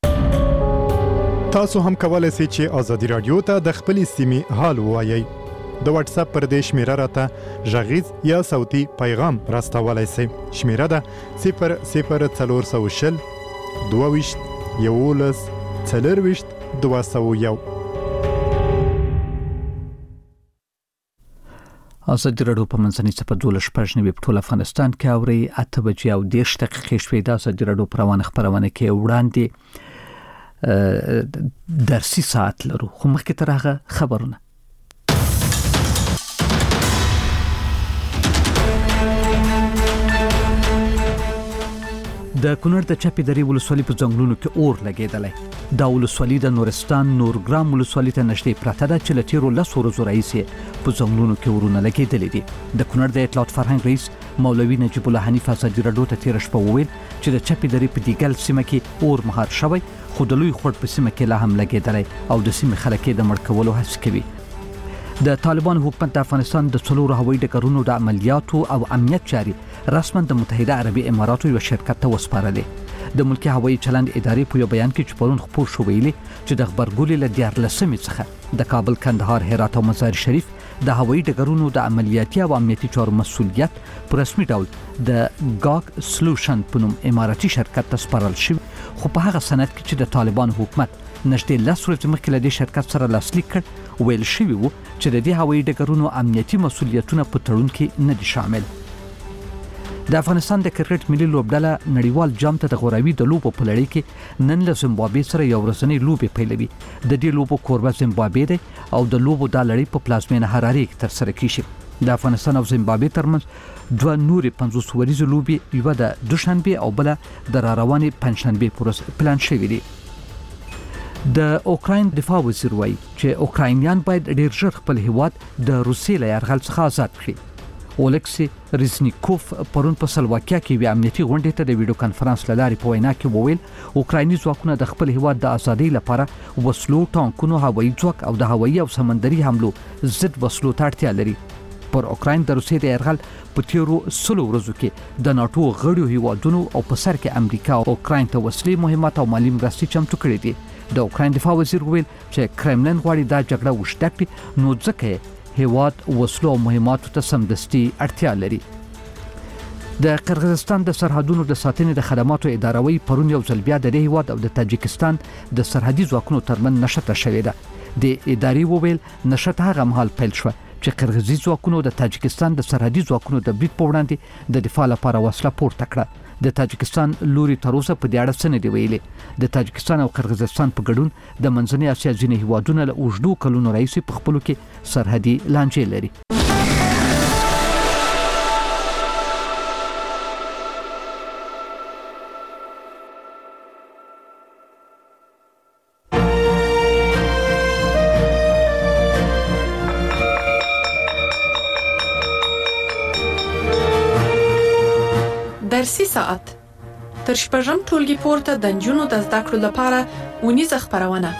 تاسو هم کولای شئ چې ازادي رادیو ته د خپلې سیمې حال ووایئ. د واتس اپ پر دې شمیره راته غږیز یا صوتي پیغام راستولای شئ. شمیره ده صفر صفر څلور سوه شل دوه ویشت یولس څلرویشت دوه سوه یو. ازادي راډیو په منځنۍ سپه دولس شپږ نوي په ټول افغانستان کې اوري اته بجې او دېرش دقیقې شوې. د ازادي راډیو پروانه خبرونه کې وړاندې درسي ساعت لرو، خو مخکې تر هغه خبرونه. د کونړ د چپی درې ولسوالۍ په ځنګلونو کې اور لګیدلی. دا ولسوالۍ د نورستان نورګرام ولسوالۍ ته نږدې پراته ده چې له تیرو لسو ورځو راهیسې په ځنګلونو کې اورونه لګېدلي دي. د کونړ د اطلاعات فرهنګ رئیس مولوي نجیب الله حنیف ازادي راډیو ته تېره شپه وویل چې د چپی درې په دیګل سیمه کې اور مهار شوی، خو د لوی خوړ په سیمه کې لا هم لګېدلی او د سیمې خلک یې د مړ کولو هڅې کوي. د طالبان حکومت د افغانستان د څلورو هوایي ډګرونو د عملیاتو او امنیت چاري رسما د متحده عربي اماراتو یو شرکت ته وسپارلې. د ملکی هوایي چلند ادارې په یو بیان کې چې پرون خپور شو ویلي چې د خبرګولې له دیارلسمې څخه د کابل، کندهار، هرات او مزار شریف د هوایي ډګرونو د عملیاتي او امنیتي چارو مسؤلیت په رسمي ډول د گاک سولوشن په نوم اماراتي شرکت ته سپارل شوی، خو په هغه سند کې چې د طالبان حکومت نږدې لس ورځې مخکې له دې شرکت سره لاسلیک کړ ویل شوي وو چې د دې هوایي ډګرونو امنیتي مسؤلیتونه په تړون کې نه دي شامل. د افغانستان د کرکټ ملي لوبډله نړیوال جام ته د غوراوي د لوبو په لړۍ کې نن له زیمبابوې سره یو ورځنۍ لوبې پیلوي. د دې لوبو کوربه زیمبابوې دی او د لوبو دا لړۍ په پلازمینه هرارې کې ترسره کیږي. د افغانستان او زیمبابوې ترمنځ دوه نورې پنځوس ورځې لوبې، یوه د دوشنبې او بله د راروانې پنجشنبې په ورځ پلان شوې دي. د اوکراین دفاع وزیر وایي چې اوکراینیان باید ډیر ژر خپل هیواد د روسیې له یرغل څخه آزاد کړي. اولکسی ریزنیکوف پرون په سلواکیا کې یوې امنیتي غونډې ته د ویډیو کانفرنس له لارې په وینا کې وویل اوکرایني ځواکونه د خپل هیواد د ازادۍ لپاره وسلو، ټانکونو، هوایي ځواک او د هوایي او سمندري حملو ضد وسلو ته اړتیا لري. پر اوکراین د روسیې د یرغل په تیرو سلو ورځو کې د ناټو غړیو هیوادونو او په سر کې امریکا او اوکراین ته وسلې، مهمات او مالي مرستې چمتو کړې دي. د اوکراین دفاع وزیر ویل چې کرملن غواړي دا جګړه وشته کړي، نو ځکه هیواد وسلو او مهماتو ته سمدستي اړتیا لري. د قرغیزستان د سرحدونو د ساتنې د خدماتو اداره پرون یو ځل بیا د دې هیواد او د تاجکستان د سرحدي ځواکونو ترمن نشته شوې ده. د ادارې وویل نشته هغه مهال پیل شو چې قرغیزي ځواکونو د تاجکستان د سرحدي ځواکونو د برید په وړاندې د دفاع لپاره وسله پورته کړه. د تاجکستان لوري تر اوسه په دې اړه څه نه دی ویلي. د تاجکستان او قرغیزستان په ګډون د منځنۍ اسیا ځینې هیوادونه له اوږدو کلونو راهیسې په خپلو کې سرحدي لانجې لري. درسي ساعت تر شپږم ټولګي پورته د نجونو د زده کړو لپاره ونیزه خبرونه.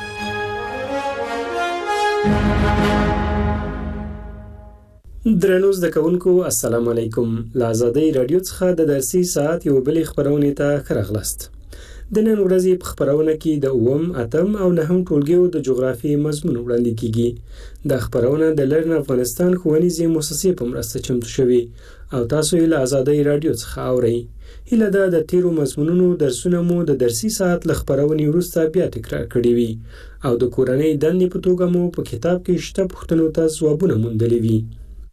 درنو زده کوونکو السلام علیکم. له ازادي رادیو څخه د درسي ساعت یو بل خبرونه ته ښه. د نن ورځې په خبرونه کې د اووم، اتم او نهم ټولګیو د جغرافي مضمون وړاندې کیږي. د خبرونه د لرن افغانستان ښوونیزې مؤسسې په مرسته چمتو شوي او تاسو یې له ازادي رادیو څخه اورئ. هیله ده د تیرو مضمونونو درسونه مو د درسي ساعت له خبرونې وروسته بیا تکرار کړي وي او د کورنۍ دندې په توګه مو په کتاب کې شته پوښتنو ته ځوابونه موندلي وي.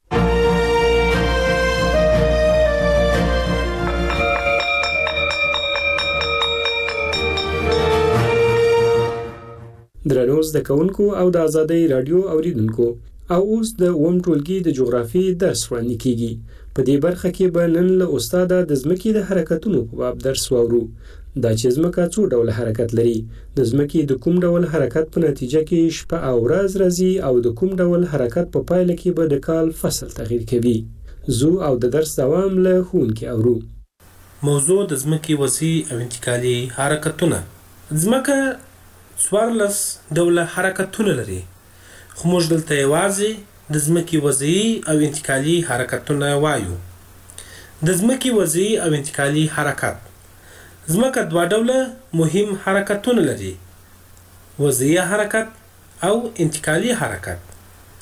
درنو زده کوونکو او د ازادي رادیو اوریدونکو، او اوس د اووم ټولګي د جغرافي درس وړاندې کیږي. په دې برخه کې به نن له استاد د ځمکې د حرکتونو په باب درس واورو. دا چې ځمکه څو ډول حرکت لري، د ځمکې د کوم ډول حرکت په نتیجه کې شپه او ورځ راځي او د کوم ډول حرکت په پایله کې به د کال فصل تغییر کوي. زو او د درس دوام له ښوونکي اورو. موضوع د ځمکې وضعي او انتقالي حرکتونه. ځمکه څوارلس ډوله حرکتونه لري، خو موږ دلته یوازې د ځمکې وضعي او انتقالي حرکتونه وایو. د ځمکې وضعي او انتقالي حرکت. ځمکه دوه ډوله مهم حرکتونه لري، وضعي حرکت او انتقالي حرکت.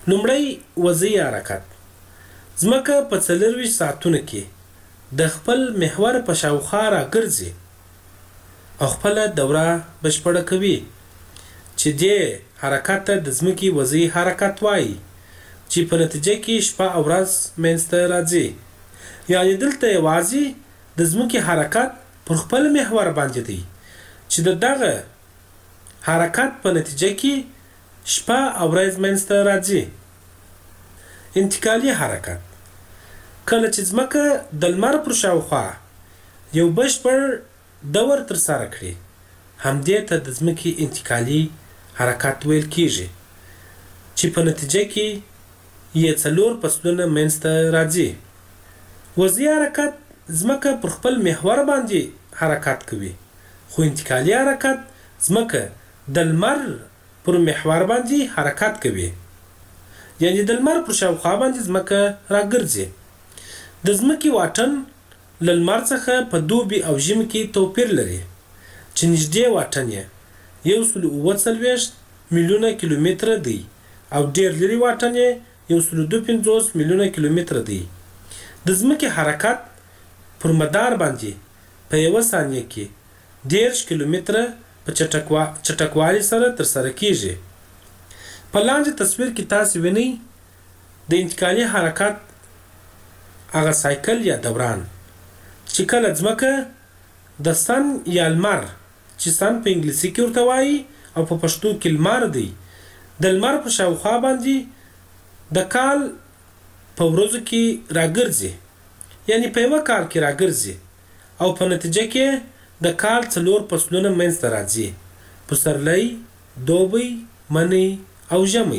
لومړی وضعي حرکت. ځمکه په څلرویشت ساعتونو کې د خپل محور په شاوخوا راګرځي او خپله دوره بشپړه کوي چې دې حرکت ته د ځمکې وضعي حرکت وایي چې په نتیجه کې شپه او ورځ منځته راځي. یعنې دلته یوازې د ځمکې حرکت پر خپل محور باندې دی چې د دغه حرکت په نتیجه کې شپه او ورځ منځته راځي. انتقالي حرکت. کله چې ځمکه د لمر پر شاوخوا یو بشپړ دور ترسره کړي همدې ته د ځمکې انتقالي حرکت ویل کیږي چې په نتیجه کې یې څلور فصلونه منځته راځي. وضعي حرکت ځمکه پر خپل محور باندې حرکت کوي خو انتقالي حرکت ځمکه د لمر پر محور باندې حرکت کوي یعنی د لمر پر شاوخوا باندې ځمکه راګرځي. د ځمکې واټن له لمر څخه په دوبي او ژمي کې توپیر لري چې نږدې واټن یې یو سل اوه څلوېښت میلیونه کیلومتره دی او ډېر لرې واټن یې یو سل دوه پنځوس میلیونه کیلومتره دی. د ځمکې حرکت پر مدار باندې په یوه ثانیه کې دېرش کیلومتره په چټکوا چټکوالي سره ترسره کیږي. په لاندې تصویر کې تاسو وینئ د انتقالي حرکت هغه سایکل یا دوران چې کله ځمکه د سن یا لمر چې سن په انګلیسي کې ورته وایي او په پښتو کې لمر دی د لمر په شاوخوا باندې د کال په ورځو کې راګرځي یعنی په یوه کال کې راګرځي او په نتیجه کې د کال څلور فصلونه منځته راځي: پسرلی، دوبی، منی او ژمی.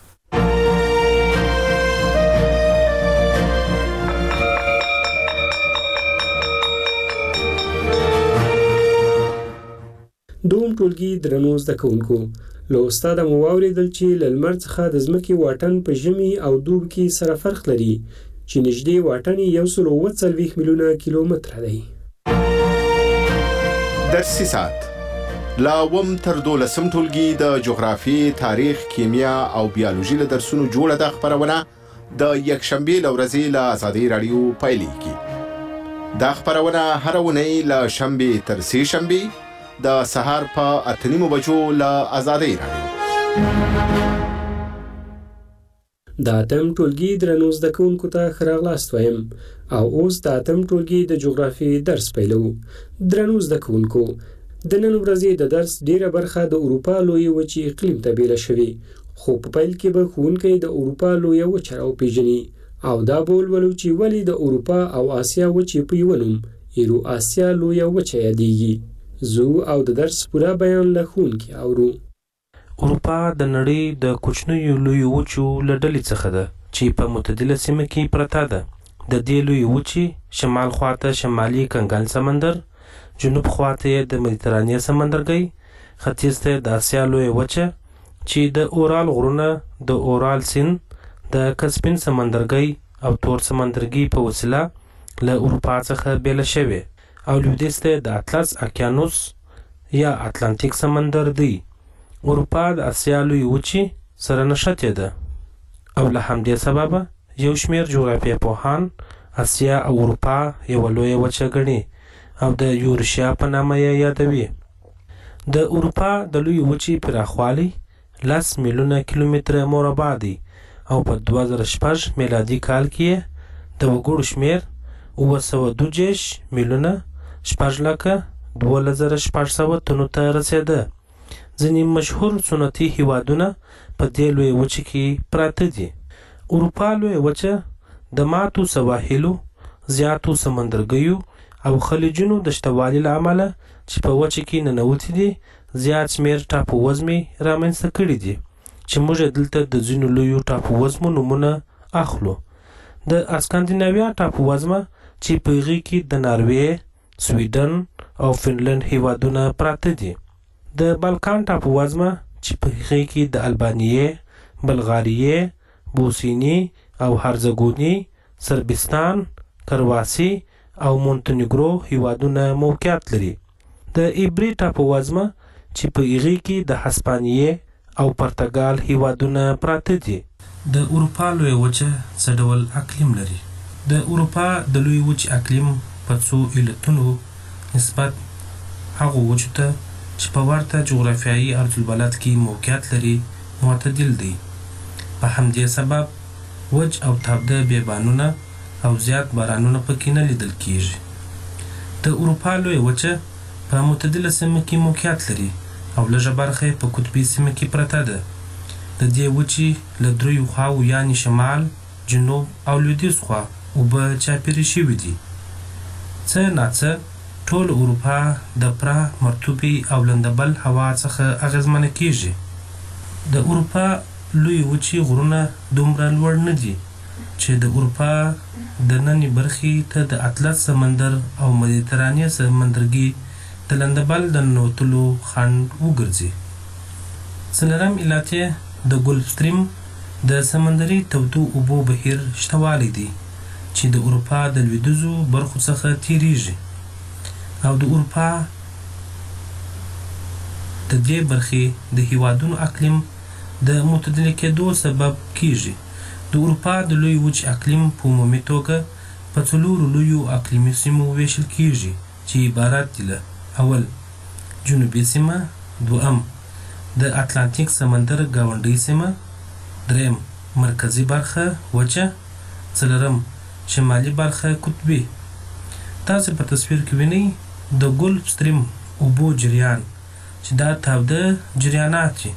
دوم ټولګي درنو زده کوونکو، له استاده مو واورېدل چې له لمر څخه د ځمکې واټن په ژمي او دوبي کې سره فرق لري چې نږدې واټن یې یو سل اووه څلوېښت میلیونه کیلومتره دی. درسي ساعت لا اووم تر دولسم ټولګي د جغرافیې، تاریخ، کیمیا او بیولوژي له درسونو جوړه ده خپرونه د یکشنبې له ورځې له ازادي راډیو پیلېږي. دا خپرونه هره اونۍ له شنبې تر سې شنبې د سهار په اته نیمو بجو له ازادي راډیو. د اتم ټولګي درنو زده کوونکو ته ښه راغلاست وایم او اوس د اتم ټولګي د جغرافیې درس پیلوو. درنو زده کوونکو، د نن ورځې د درس ډیره برخه د اروپا لویې وچې اقلیم ته بیله شوې، خو په پیل کې به ښوونکی د اروپا لویه وچه راوپېژني او دا به ولولو چې ولې د اروپا او آسیا وچې په یوه نوم ایرو آسیا لویه وچه یادیږي. زو او د درس پوره بیان له ښوونکي اورو. اروپا د نړۍ د کوچنیو لویو وچو له ډلې څخه ده چې په معتدله سیمه کې پرته ده. د دې لویې وچې شمال خواته شمالي کنګل سمندر، جنوب خواته یې د مدیترانې سمندرګی، ختیځ ته د آسیا لویه وچه چې د اورال غرونه د اورال سیند، د کسپین سمندرګی او تور سمندرګي په وسیله له اروپا څخه بیله شوې، او لویدیځ ته د اطلس اقیانوس یا اتلانتیک سمندر دی. اروپا د آسیا لویې وچې سره نښتې ده او له همدې سببه یو شمېر جغرافیه پوهان آسیا او اروپا یوه لویه وچه ګڼي او د یورشیا په نامه یې یادوي. د اروپا د لویې وچې پراخوالی لس میلیونه کیلومتره مربع دی او په دوه زره شپږ میلادي کال کې د وګړو شمېر اووه سوه دوه دېرش میلیونه شپږ لکه دولس زره شپږ سوه تنو ته رسېده. ځینې مشهور سنتي هیوادونه په دې لویې وچې کې پراته دي. اروپا لویه وچه د ماتو سواحلو، زیاتو سمندرګیو او خلیجونو د شتوالي له امله چې په وچه کې ننوتي دي زیات شمېر ټاپو وزمې رامنځته کړي دي چې موږ دلته د ځینو لویو ټاپو وزمو نومونه اخلو. د اسکاندیناویا ټاپو وزمه چې په هغې کې د ناروې، سویډن او فنلنډ هیوادونه پراته دي. د بالکان ټاپو وزمه چې په هغې کې د البانیې، بلغاریې، بوسنی او هرزګونی، سربستان، کرواسی او مونتنیګرو هیوادونه موقعیت لري. د ایبري ټاپو وزمه چې په هغې کې د هسپانیې او پرتګال هیوادونه پراته دي. د اروپا لویه وچه څه ډول اقلیم لري؟ د اروپا د لوی وچې اقلیم په څو علتونو نسبت هغو وچو ته چې په ورته جغرافیایي عرض البلد کې موقعیت لري معتدل دی. په همدې سبب وچ او تابده بیابانونه او زیات بارانونه پکې نه لیدل کیږي. د اروپا لویه وچه په معتدله سیمه کې موقعیت لري او لږه برخه یې په قطبي سیمه کې پرته ده. د دې وچې له دریو خواو یعنې شمال، جنوب او لویدیځ خوا اوبه چاپېرې شوي دي. څه ناڅه ټول اروپا د پره، مرطوبې او لندبل هوا څخه اغېزمنه کیږي. د اروپا لوی وچې غرونه دومره لوړ نه دي چې د اروپا د نننۍ برخې ته د اطلس سمندر او مدیترانې سمندرګي د لندبل د ننوتلو خنډ وګرځي. څلورم علت یې د ګلف ستریم د سمندري تودو اوبو بهیر شتوالی دی چې د اروپا د لویدیځو برخو څخه تیریږي او د اروپا د دې برخې د هیوادونو اقلیم د معتدل کېدو سبب کیږي. د اروپا د لوی وچ اقلیم په عمومي توګه په څلورو لویو اقلیمي سیمو ویشل کیږي چې عبارت دي له: اول جنوبي سیمه، دوهم د اتلانتیک سمندر ګاونډۍ سیمه، دریم مرکزي برخه وچه، څلورم شمالي برخه قطبي. تاسو په تصویر کې وینئ د ګلف ستریم اوبو جریان چې دا تاوده جریانات دي.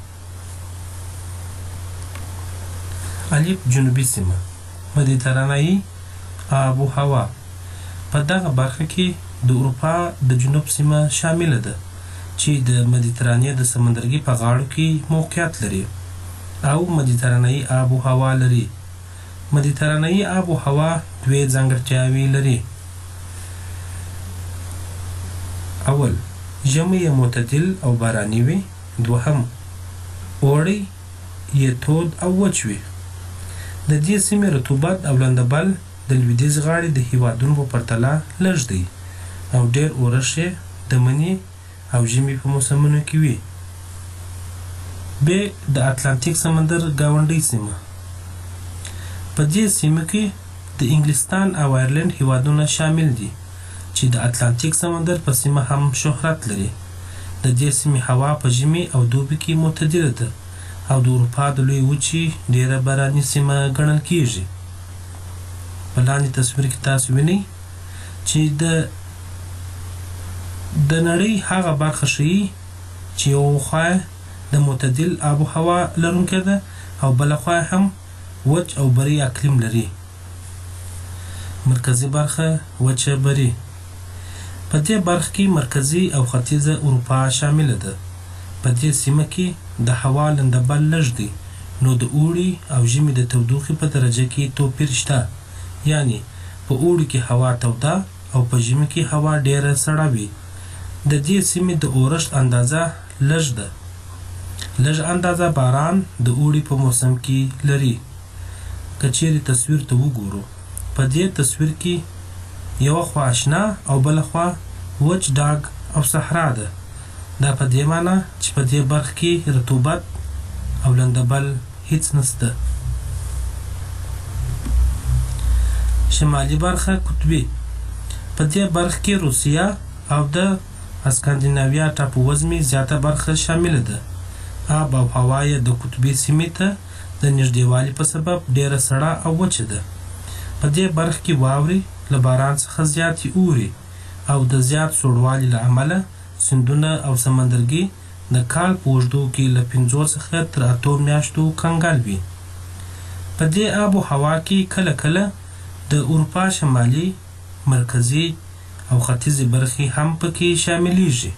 الف جنوبي سیمه، مدیترانه‌ای آب و هوا. په دغه برخه کې د اروپا د جنوب سیمه شامله ده چې د مدیترانې د سمندرګي په غاړو کې موقعیت لري او مدیترانه‌ای آب و هوا لري. مدیترانه‌ای آب و هوا دوه ځانګړتیاوې لري. اول ژمی معتدل او باراني وي، دوهم اوړی یې تود او وچ وي. د دې سیمې رطوبت او لندبل د لویدیځ غاړې د هیوادونو په پرتله لږ دی او ډېر اورښت یې د مني او ژمي په موسمونو کې وي. ب د اتلانتیک سمندر ګاونډۍ سیمه. په دې سیمه کې د انګلستان او آیرلند هیوادونه شامل دي چې د اتلانتیک سمندر په سیمه هم شهرت لري. د دې سیمې هوا په ژمي او دوبي کې معتدله ده او د اروپا د لوی وچې ډیره باراني سیمه ګڼل کیږي. په لاندې تصویر کې تاسو وینئ چې د د نړۍ هغه برخه ښیي چې یوه خوا د معتدل آب و هوا لرونکې ده او بله خوا هم وچ او بري اقلیم لري. مرکزي برخه وچه بري. په دې برخه کې مرکزي او ختیځه اروپا شامله ده. په دې سیمه کې د هوا لندبل لږ دی، نو د اوړي او ژمي د تودوخې په درجه کې توپیر شته. یعنی په اوړي کې هوا توده او په ژمي کې هوا ډیره سړه وي. د دې سیمې د اورښت اندازه لږ ده. لږ اندازه باران د اوړي په موسم کې لري. که چیرې تصویر ته وګورو، په دې تصویر کې یوه خوا اشنا او بله خوا وچ ډاګ او صحرا ده. دا په دې معنی چې په دې برخه کې رطوبت او لندبل هیڅ نشته. شمالي برخه قطبي. په دې برخه کې روسیه او د اسکاندیناویا ټاپووزمې زیاته برخه شامله ده. آب او هوا یې د قطبي سیمې ته د نږدېوالي په سبب ډیره سړه او وچه ده. په دې برخه کې واورې له باران څخه زیاتې اوري او د زیات سوړوالي له امله سیندونه او سمندرګي د کال په اوږدو کې له پنځو څخه تر اتو میاشتو کنګل وي. په دې آب و هوا کې کله کله د اروپا شمالي، مرکزي او ختیځې برخې هم پکې شاملیږي.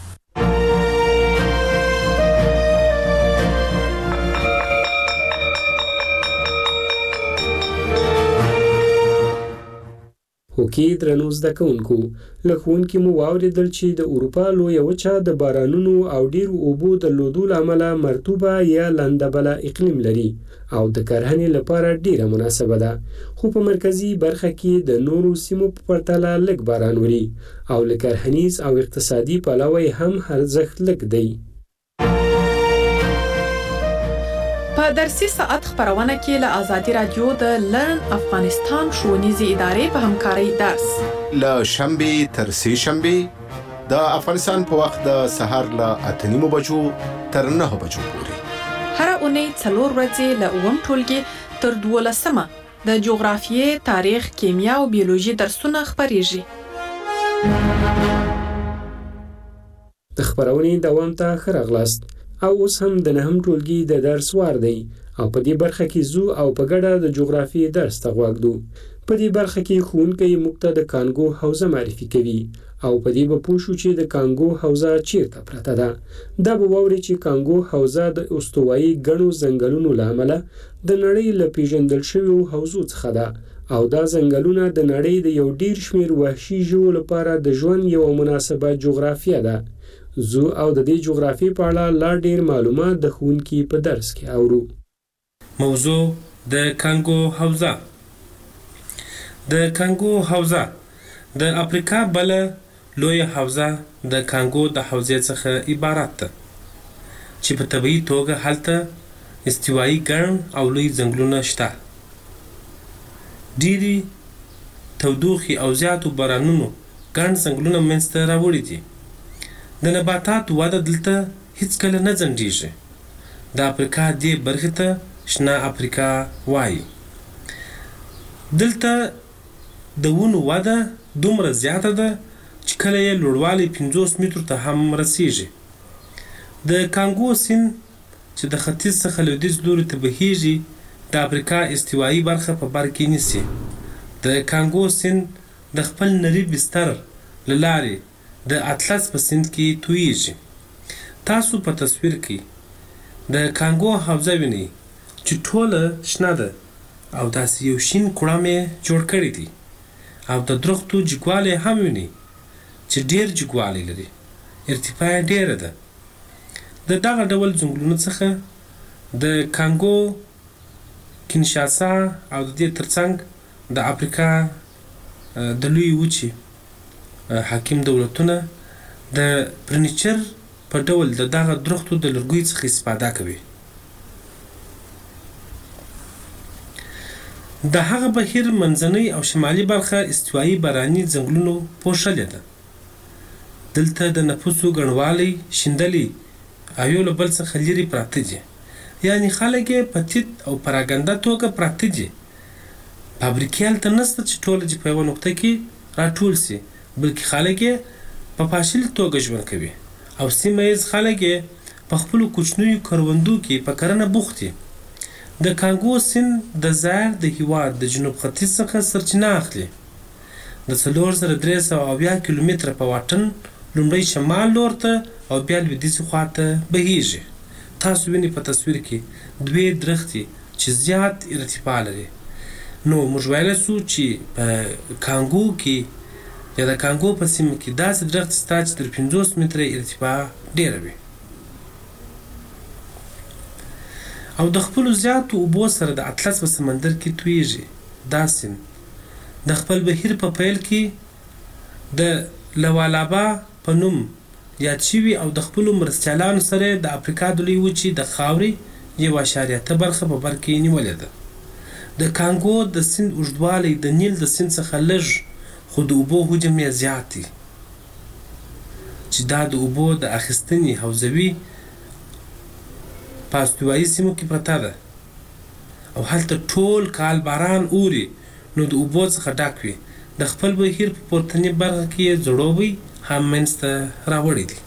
هوکې درنو زده کوونکو، له ښوونکي مو واورېدل چې د اروپا لویه وچه د بارانونو او ډېرو اوبو درلودو له امله مرطوبه یا لندبله اقلیم لري او د کرهنې لپاره ډیره مناسبه ده. خو په مرکزي برخه کې د نورو سیمو په پرتله لږ باران وري او له کرهنیز او اقتصادي پلوه هم ارزښت لږ دی. په درسي ساعت خبرونه کې له آزادي رادیو د لرن افغانستان ښوونیزې ادارې په همکارۍ درس له شنبې تر سې شنبې د افغانستان په وخت د سهار له اته نیمو بجو تر نهه بجو پورې هر اونۍ څلور ورځې له اووم ټولګي تر دولسمه د جغرافیې، تاریخ، کیمیا او بیولوژي درسونه خبرېږي. د خبرونې دوام ته ښه راغلاست. او اوس هم د نهم ټولګي د درس وار دی او په دې برخه کې زو او په ګډه د جغرافیې درس ته غوږ دو. په دې برخه کې ښوونکی موږ ته د کانګو حوزه معرفي کوي او په دې به پوه شو چې د کانګو حوزه چیرته پرته ده. دا به واوري چې کانګو حوزه د استوایي ګڼو ځنګلونو له امله د نړۍ له پیژندل شویو حوزو څخه ده او دا ځنګلونه د نړۍ د یو ډیر شمیر وحشي ژوو لپاره د ژوند یو مناسبه جغرافیه ده. زو او د دې جغرافي په اړه لا ډیر معلومات د ښوونکي په درس کې اورو. موضوع د کانګو حوزه. د کانګو حوزه د افریقا بل لوی حوزه د کانګو د حوزې څخه عبارت ده چې په طبيعي توګه هلته استوایي ګڼ او لوی ځنګلونه شته. ډېری تودوخي او زیاتو بارانونو ګڼ ځنګلونه منځته راوړي دي. د نباتاتو وده دلته هیڅ کله نه ځنډیږي. د افریقا دې برخې ته شنه افریقا وایي. دلته د ونو وده دومره زیاته ده چې کله یې لوړوالی پنځوس مترو ته هم رسیږي. د کانګو سیند چې د ختیځ څخه لویدیځ لوري ته بهیږي د افریقا استوایي برخه په بر کې نیسي. د کانګو سیند د خپل نري بستر له لارې د اطلس په سیند کې تویږي. تاسو په تصویر کې د کانګو حوزه وینئ چې ټوله شنه ده او داسې یو شین کوړم یې جوړ کړی دی او د درختو جګوالی هم وینئ چې ډیر جګوالی لري. ارتفاع یې ډیره ده. د دغه ډول ځنګلونو څخه د کانګو، کینشاسا او د دې ترڅنګ د افریقا د لوی وچې حاکم دولتونه د فرنیچر په ډول د دغه درختو د لرګیو څخه استفاده کوي. د هغه بهیر منځنۍ او شمالي برخه استوایي باراني ځنګلونو پوښلې ده. دلته د نفوسو ګڼوالی شیندلي او یو له بل څخه لرې پراته دي، یعنې خلک یې په تیت او پراګنده توګه پراته دي. فابریکې هلته نشته چې ټوله دې په یوه نقطه کې راټول سي، بلکې خلک یې په پاشلې توګه ژوند کوي او سیمه ییز خلک یې په خپلو کوچنیو کروندو کې په کرنه بوخت دي. د کانګو سیند د زایر د هیواد د جنوب ختیځ څخه سرچینه اخلي. د څلور زره درې سوه اویا کیلومتره په واټن لومړی شمال لور ته او بیا لویدیځې خوا ته بهیږي. تاسو وینئ په تصویر کې دوې درختې چې زیات ارتفاع لري. نو موږ ویلی سو چې په کانګو کې یا د کانګو په سیمه کې داسې درخت شته چې تر پنځوس متره ارتفاع ډیره وي او د خپلو زیاتو اوبو سره د اطلس په سمندر کې تویږي. دا سیند د خپل بهیر په پیل کې د لوالابا په نوم یاد شوي او د خپلو مرستیالانو سره د افریقا د لویې وچې د خاورې یو اعشاریه اته برخه په بر کې نیولې ده. د کانګو د سیند اوږدوالی د نیل د سیند څخه لږ خو د اوبو حجم یې زیات دی چې دا د اوبو د اخیستنې حوزوي په استوایي سیمو کې پرته ده او هلته ټول کال باران اوري، نو د اوبو څخه ډک وي. د خپل بهیر په پورتنۍ برخه کې یې ځړوبی هم منځته راوړی دي.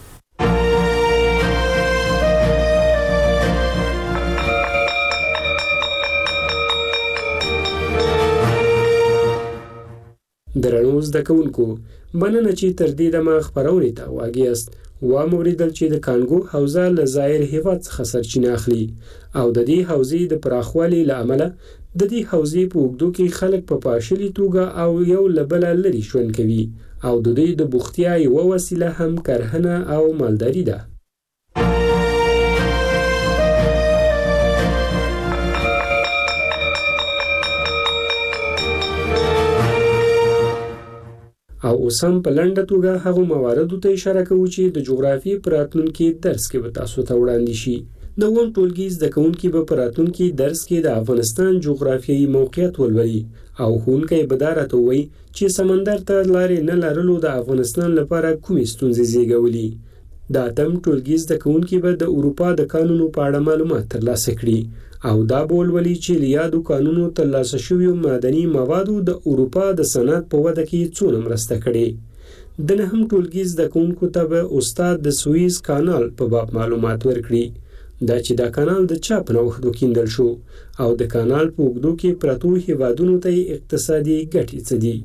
درنو زده کوونکو، مننه چې تر دې دمه خپرونې ته غوږ یاست. واوریدل چې د کانګو حوزه له زایر هیواد څخه سرچینه اخلي او د دې حوزې د پراخوالي له امله د دې حوزې په اوږدو کې خلک په پاشلي توګه او یو له بله لرې ژوند کوي او د دوی د بوختیا یوه وسیله هم کرهنه او مالداري ده. او اوس هم په لنډه توګه هغو مواردو ته اشاره کوو چې د جغرافیې په راتلونکي درس کې به تاسو ته وړاندې شي. د اووم ټولګي زده کوونکي به په راتلونکي درس کې د افغانستان جغرافیایي موقعیت ولولي او ښوونکی به دا راته ووایي چې سمندر ته لارې نه لرلو د افغانستان لپاره کومې ستونزې زیږولي. د اتم ټولګي زده کوونکي به د اروپا د قانونو په اړه معلومات ترلاسه کړي او دا به ولولي چې له یادو قانونو ترلاسه شویو معدني موادو د اروپا د صنعت په وده کې څونه مرسته کړې. د نهم ټولګي زده کوونکو ته به استاد د سویز کانال په باب معلومات ورکړي، دا چې دا کانال د چا په نوښت وکیندل شو او د کانال په اوږدو کې پرتو هیوادونو ته اقتصادي ګټې څه دي.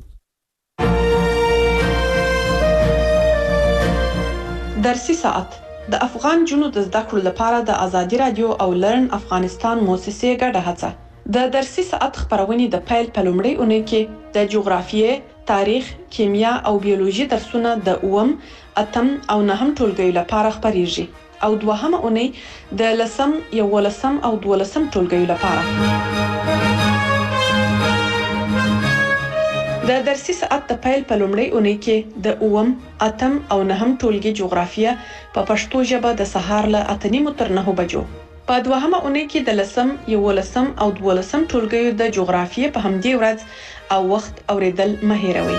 درسي ساعت د افغان جنو د زده کړو لپاره د ازادي رادیو او لرن افغانستان موسسې ګډه هڅه. د درسي ساعت خبرونې د پیل په لومړۍ اونۍ کې د جغرافیې، تاریخ، کیمیا او بیولوژي درسونه د اووم، اتم او نهم ټولګیو لپاره خبريږي او دوهمه اونۍ د لسم، یولسم او دولسم ټولګیو لپاره. د درسي ساعت د پیل په لومړۍ اونۍ کې د اووم، اتم او نهم ټولګي جغرافیه په پښتو ژبه د سهار له اته نیمو تر نهو بجو. په دوهمه اونۍ کې د لسم، یولسم او دولسم ټولګیو د جغرافیې په همدې ورځ او وخت اوریدل مه هیروئ.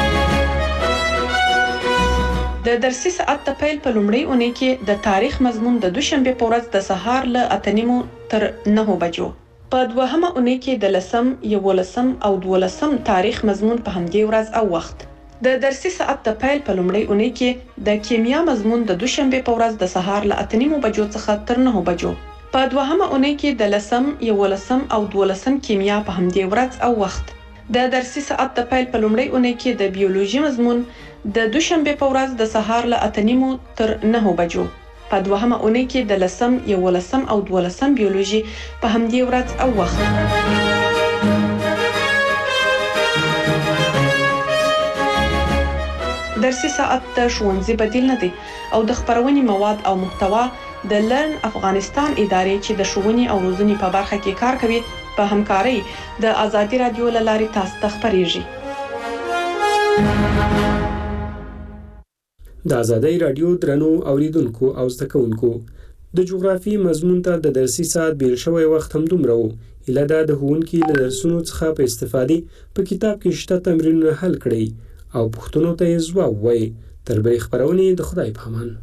د درسي ساعت د پیل په لومړۍ اونۍ کې د تاریخ مضمون د دوشنبه په ورځ د سهار له اته نیمو تر نهو بجو. په دوهمه اونۍ کې د لسم، یولسم او دولسم تاریخ مضمون په همدې ورځ او وخت. د درسي ساعت د پیل په لومړۍ اونۍ کې د کیمیا مضمون د دوشنبه په ورځ د سهار له اته نیمو بجو څخه تر نهو بجو. په دوهمه اونۍ کې د لسم، یولسم او دولسم کیمیا په همدې ورځ او وخت. د درسي ساعت د پیل په لومړۍ اونۍ کې د بیولوژي مضمون د دوشنبه په ورځ د سهار له اته نیمو تر نهو بجو. په دوهمه اونۍ کې د لسم، یولسم او دولسم بیولوژي په همدې ورځ او وخت. درسي ساعت د ښوونځي بدیل نه دی او د خبرونې مواد او محتوا د لرن افغانستان ادارې چې د ښوونې او روزنې په برخه کې کار کوي په همکارۍ د ازادي رادیو له لارې تاسو ته خبريږي. د ازادي رادیو درنو اوریدونکو او زده کوونکو، د جغرافي مضمون ته د درسي ساعت بیل شوی وخت هم دومره و. ایله دا د ښوونکي له درسونو څخه په استفادې په کتاب کې شته تمرینونه حل کړئ او پوښتنو ته یې ځواب وایي. تر بلې خپرونې د خدای په امان.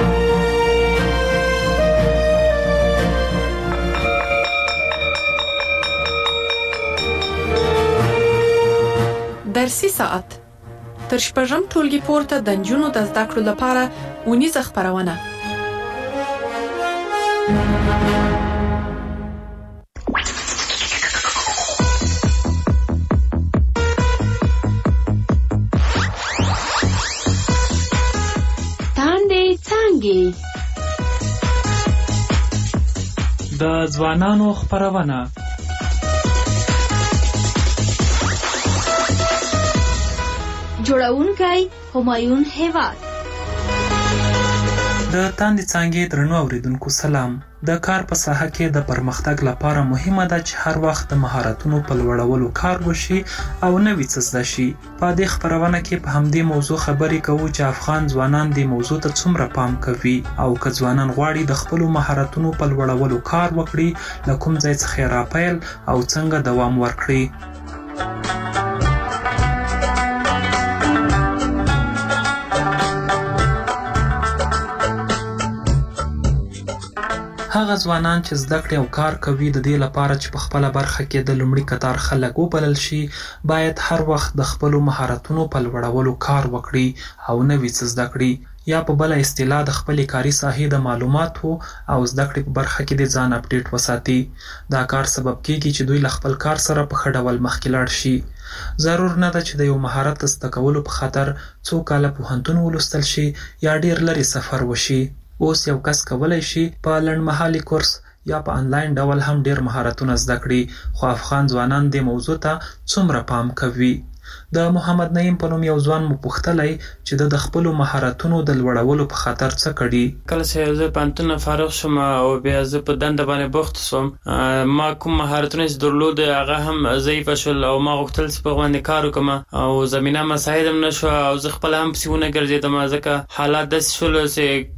درسي ساعت تر شپږم ټولګي پورته د نجونو د زده کړو لپاره اونیزه خبرونه. تاندې څانګې د ځوانانو خبرونه. جوړونکی همایون هیواد. د تاندې څانګې درنو اوریدونکو سلام. د کار په ساحه کې د پرمختګ لپاره مهمه ده چې هر وخت د مهارتونو په لوړولو کار وشي او نوي څه زده شي. په دې خبرونه کې په همدې موضوع خبرې کوو چې افغان ځوانان دې موضوع ته څومره پام کوي او که ځوانان غواړي د خپلو مهارتونو په لوړولو کار وکړي، له کوم ځای څخه یې راپیل او څنګه دوام ورکړي. هغه ځوانان چې زده کړې او کار کوي د دې لپاره چې په خپله برخه کې د لومړي کتار خلک وبلل شي، باید هر وخت د خپلو مهارتونو په لوړولو کار وکړي او نوي څه زده کړي، یا په بله اصطلاح د خپلې کاري ساحې د معلوماتو او زده کړې په برخه کې د ځان اپډیټ وساتي. دا کار سبب کیږي چې دوی له خپل کار سره په ښه ډول مخکې لاړ شي. ضرور نه ده چې د یو مهارت زده کولو په خاطر څو کاله پوهنتون ولوستل شي یا ډیر لرې سفر وشي. اوس یو کس کولی شي په لنډمهالي کورس یا په انلاین ډول هم ډیر مهارتونه زده کړي، خو افغان ځوانان دې موضوع ته څومره پام کوي؟ د محمد نعیم په نوم یو ځوان مو پوښتلی چې د خپلو مهارتونو د لوړولو په خاطر څه کړي. کله چې زه پوهنتون فارغ شوم او بیا زه په دنده باندې بوخت شوم، ما کوم مهارتونه چې درلود هغه هم ضعیفه شول او ما غوښتل چې په باندې کار وکړم او زمینه مساعد هم نه شوه او زه خپله هم پسې ونه ګرځېدم، ځکه حالات داسې شول چې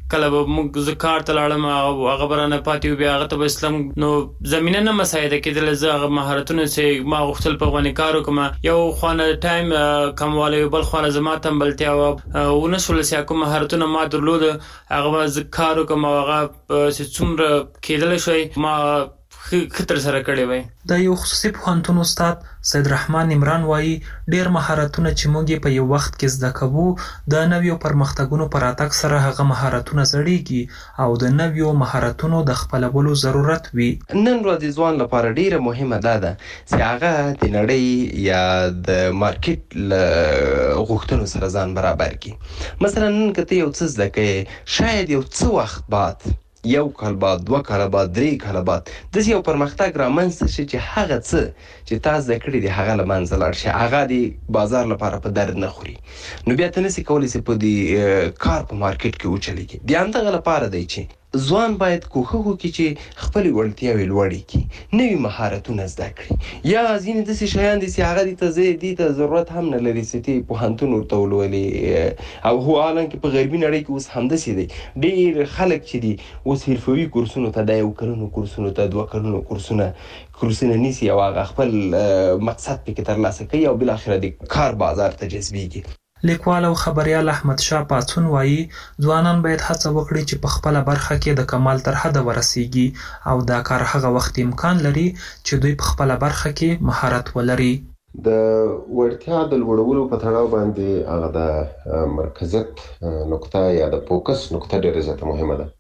کله به موږ زه کار ته لاړم او هغه به رانه پاتې و، بیا هغه ته به اسلام نو زمینه نه مساعده کېدله. زه هغه مهارتونه چې ما غوښتل په افغاني کار وکړم، یو خوانه ټایم کموالی، بل خوانه زما تنبلتیا وه، ونه شوله چې کوم مهارتونه ما درلوده هغه به زه کار وکړم او هغه چې څومره کېدلی شوی ما خطر سره کړی وای. د یو خصوصي پوهنتون استاد سید رحمان عمران وایي ډیر مهارتونه چې موږ په یو وخت کې زده کوو د نویو پرمختګونو پر راتګ سره هغه مهارتونه زړیږي او د نویو مهارتونو د خپلولو ضرورت وي. نن ورځ ځوان لپاره ډیره مهمه ده ده چې هغه د نړۍ یا د مارکیټ له غوښتنو سره ځان برابر کړي. مثلا نن که ته یو څه زده کوې، شاید یو څه وخت بعد، یو کال بعد، دوه کاله بعد، درې کاله بعد داسې یو پرمختګ رامنځته شي چې هغه څه چې تا زده کړي دي هغه له منځه لاړ شي، هغه د بازار لپاره په درد نه خوري. نو بیا ته نسې کولی چې په دې کار په مارکیټ کې وچلېږي. د همدغه لپاره دی چې ځوان باید کوښښ وکړي چې خپلې وړتیاوې لوړې کړي، نوي مهارتونه زده کړي. یا ځینې داسې شیان دي چې هغه دې ته زه دې ته ضرورت هم نه لري چې ته پوهنتون ورته ولولې، او هو حالانکه په غربي نړۍ کې اوس همداسې دی. ډېر خلک چې دي اوس حرفوي کورسونو ته، د یو کلونو کورسونو ته، دوه کلونو کورسونه کورسونه نیسي او هغه خپل مقصد پکې ترلاسه کوي او بالاخره د کار بازار ته جذبېږي. لیکوال او خبریال احمد شاه پاڅون وایي ځوانان باید هڅه وکړي چې په خپله برخه کې د کمال تر حده ورسیږي او دا کار هغه وخت امکان لري چې دوی په خپله برخه کې مهارت ولري. د وړتیا د لوړولو په تړاو باندې هغه د مرکزیت نقطه یا د فوکس نقطه ډېره زیاته مهمه ده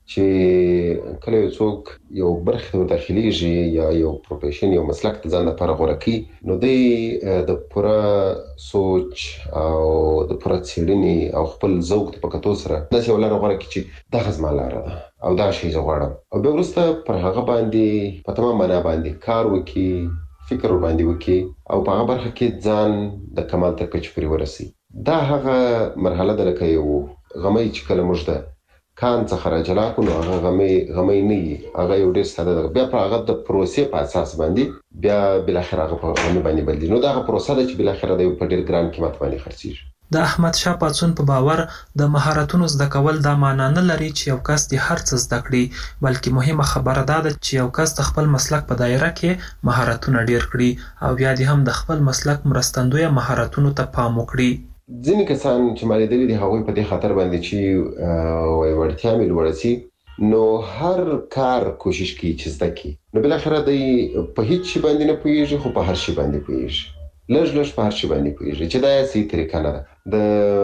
چې کله یو څوک یو برخې ته داخليږي یا یو پروفیشن، یو مسلک ته ځان لپاره غوره کړي، نو دی د پوره سوچ او د پوره څېړنې او خپل ذوق په کتو سره داسې یو لاره غوره کړي چې دغه زما لاره ده او دا شی زه غواړم، او بیا وروسته پر هغه باندې په تمام معنا باندې کار وکړي، فکر باندې وکړي او په هغه برخه کې ځان د کمال تر کچې پورې ورسي. دا هغه مرحله ده لکه یو غمی چې کله موږ د کان څخه راجلا کړو، نو هغه غمی غمی نه وي، هغه یو ډېر ساده ده. بیا په هغه د پروسې په اساس باندې بیا بالاخره هغه په غمی باندې بدلېږي. نو دا هغه پروسه ده چې بالاخره د یو په ډېر ګران قیمت باندې خرڅېږي. د احمد شاه پاڅون په باور د مهارتونو زده کول دا معنا نه لري چې یو کس د هر څه زده کړي، بلکې مهمه خبره دا ده چې یو کس د خپل مسلک په دایره کې مهارتونه ډیر کړي او بیا دې هم د خپل مسلک مرستندویه مهارتونو ته پام وکړي. ځینې کسان چې ما لیدلي دي هغوی په دې خاطر باندې چې وایي وړتیا مې لوړه سي، نو هر کار کوشش کوي چې زده کړي، نو بالاخره دی په هیڅ شي باندې نه پوهېږي خو په هر شي باندې پوهېږي، لږ لږ په هر شي باندې پوهېږي چې دا یې صحیح طریقه نه ده د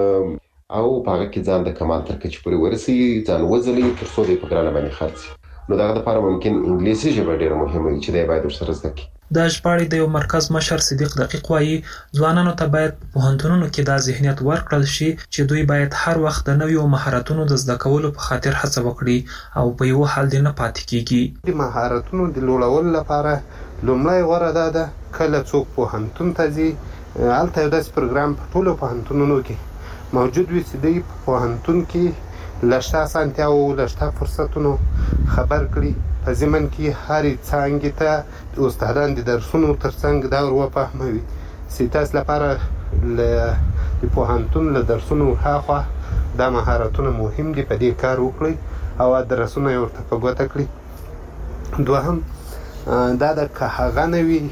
او په هغه کې ځان د کمال تر کچې پورې ورسوي، ځان وځلوي تر څو دی په ګرانه باندې خرڅ شي. نو دغه دپاره ممکن انګلیسي ژبه ډېره مهمه وي چې دی باید ورسره زده کړي. د ژباړې د یو مرکز مشر صدیق دقیق وایي ځوانانو ته باید په پوهنتونونو کې دا ذهنیت ورکړل شي چې دوی باید هر وخت د نویو مهارتونو د زده کولو په خاطر هڅه وکړي او په یو حال دې نه پاتې کېږي. د مهارتونو د لوړولو لپاره لومړی غوره دا ده کله څوک پوهنتون ته ځي، هلته یو داسې پروګرام په ټولو پوهنتونونو کې موجود وي چې دوی په پوهنتون کې له شته اسانتیاوو، له شته فرصتونو خبر کړي، په ضمن کې هرې څانګې ته استادان د درسونو تر څنګ دا ور وفهموي چې تاسو لپاره د پوهنتون له درسونو هاخوا دا مهارتونه مهم دي، په دې کار وکړئ او درسونه یې ورته په ګوته کړي. دوهم دا ده که هغه نه وي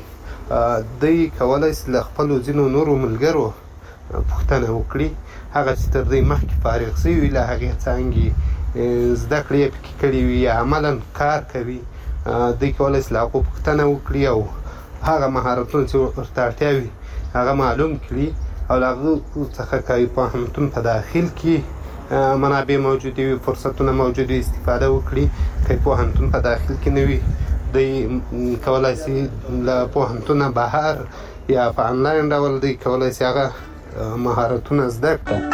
دوی کولی شي له خپلو ځینو نورو ملګرو پوښتنه وکړي، هغه چې تر دوی مخکې فارغ شوي وي له هغې څانګې زده کړې یې پکې کړي وي یا عملا کار کوي، دوی کولی شي له هغو پوښتنه وکړي او هغه مهارتونه چې ورته اړتیا وي هغه معلوم کړي او له هغو څخه که پوهنتون په داخل کې منابع موجودې وي، فرصتونه موجود وي، استفاده وکړي. که پوهنتون په داخل کې نه وي دوی کولی شي له پوهنتونه بهر یا په انلاین ډول دوی کولی شي هغه مهارتونه زده کړي.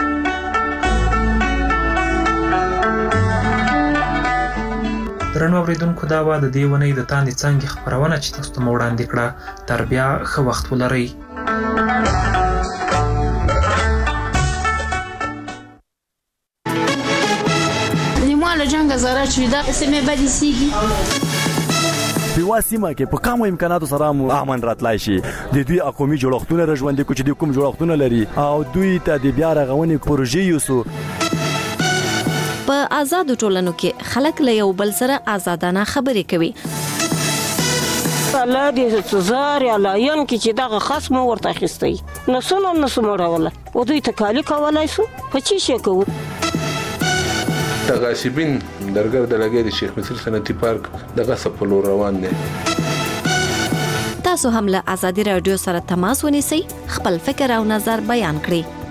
درنو اوریدونکو دا وه د دې اونۍ د تاندې څانګې خپرونه چې تاسو ته مو وړاندې کړه. تر بیا ښه وخت ولرئ. له جنګه زاره چې دا سیمه بدې سیږي په وا سیمه کې په کومو امکاناتو سره مو امن راتلای شي. د دوی اقومي جوړښتونه رژوندې کو چې د کوم جوړښتونه لري او دوی ته د بیا رغونې پروژې یوسو په آزادو ټولنو کې خلک له یو بل سره آزادانه خبرې کوي. الله دې زار یا لاین کې چې دغه خصم ورته اخیستی نو سونه نو سمړوله او دوی ته کالی کولای شو په چی شي کوو. تغاسبین درګر د لګي د شیخ مصر صنعتي پارک دغه سپلو روان دي. تاسو هم له آزادي رادیو سره تماس ونیسئ، خپل فکر او نظر بیان کړئ.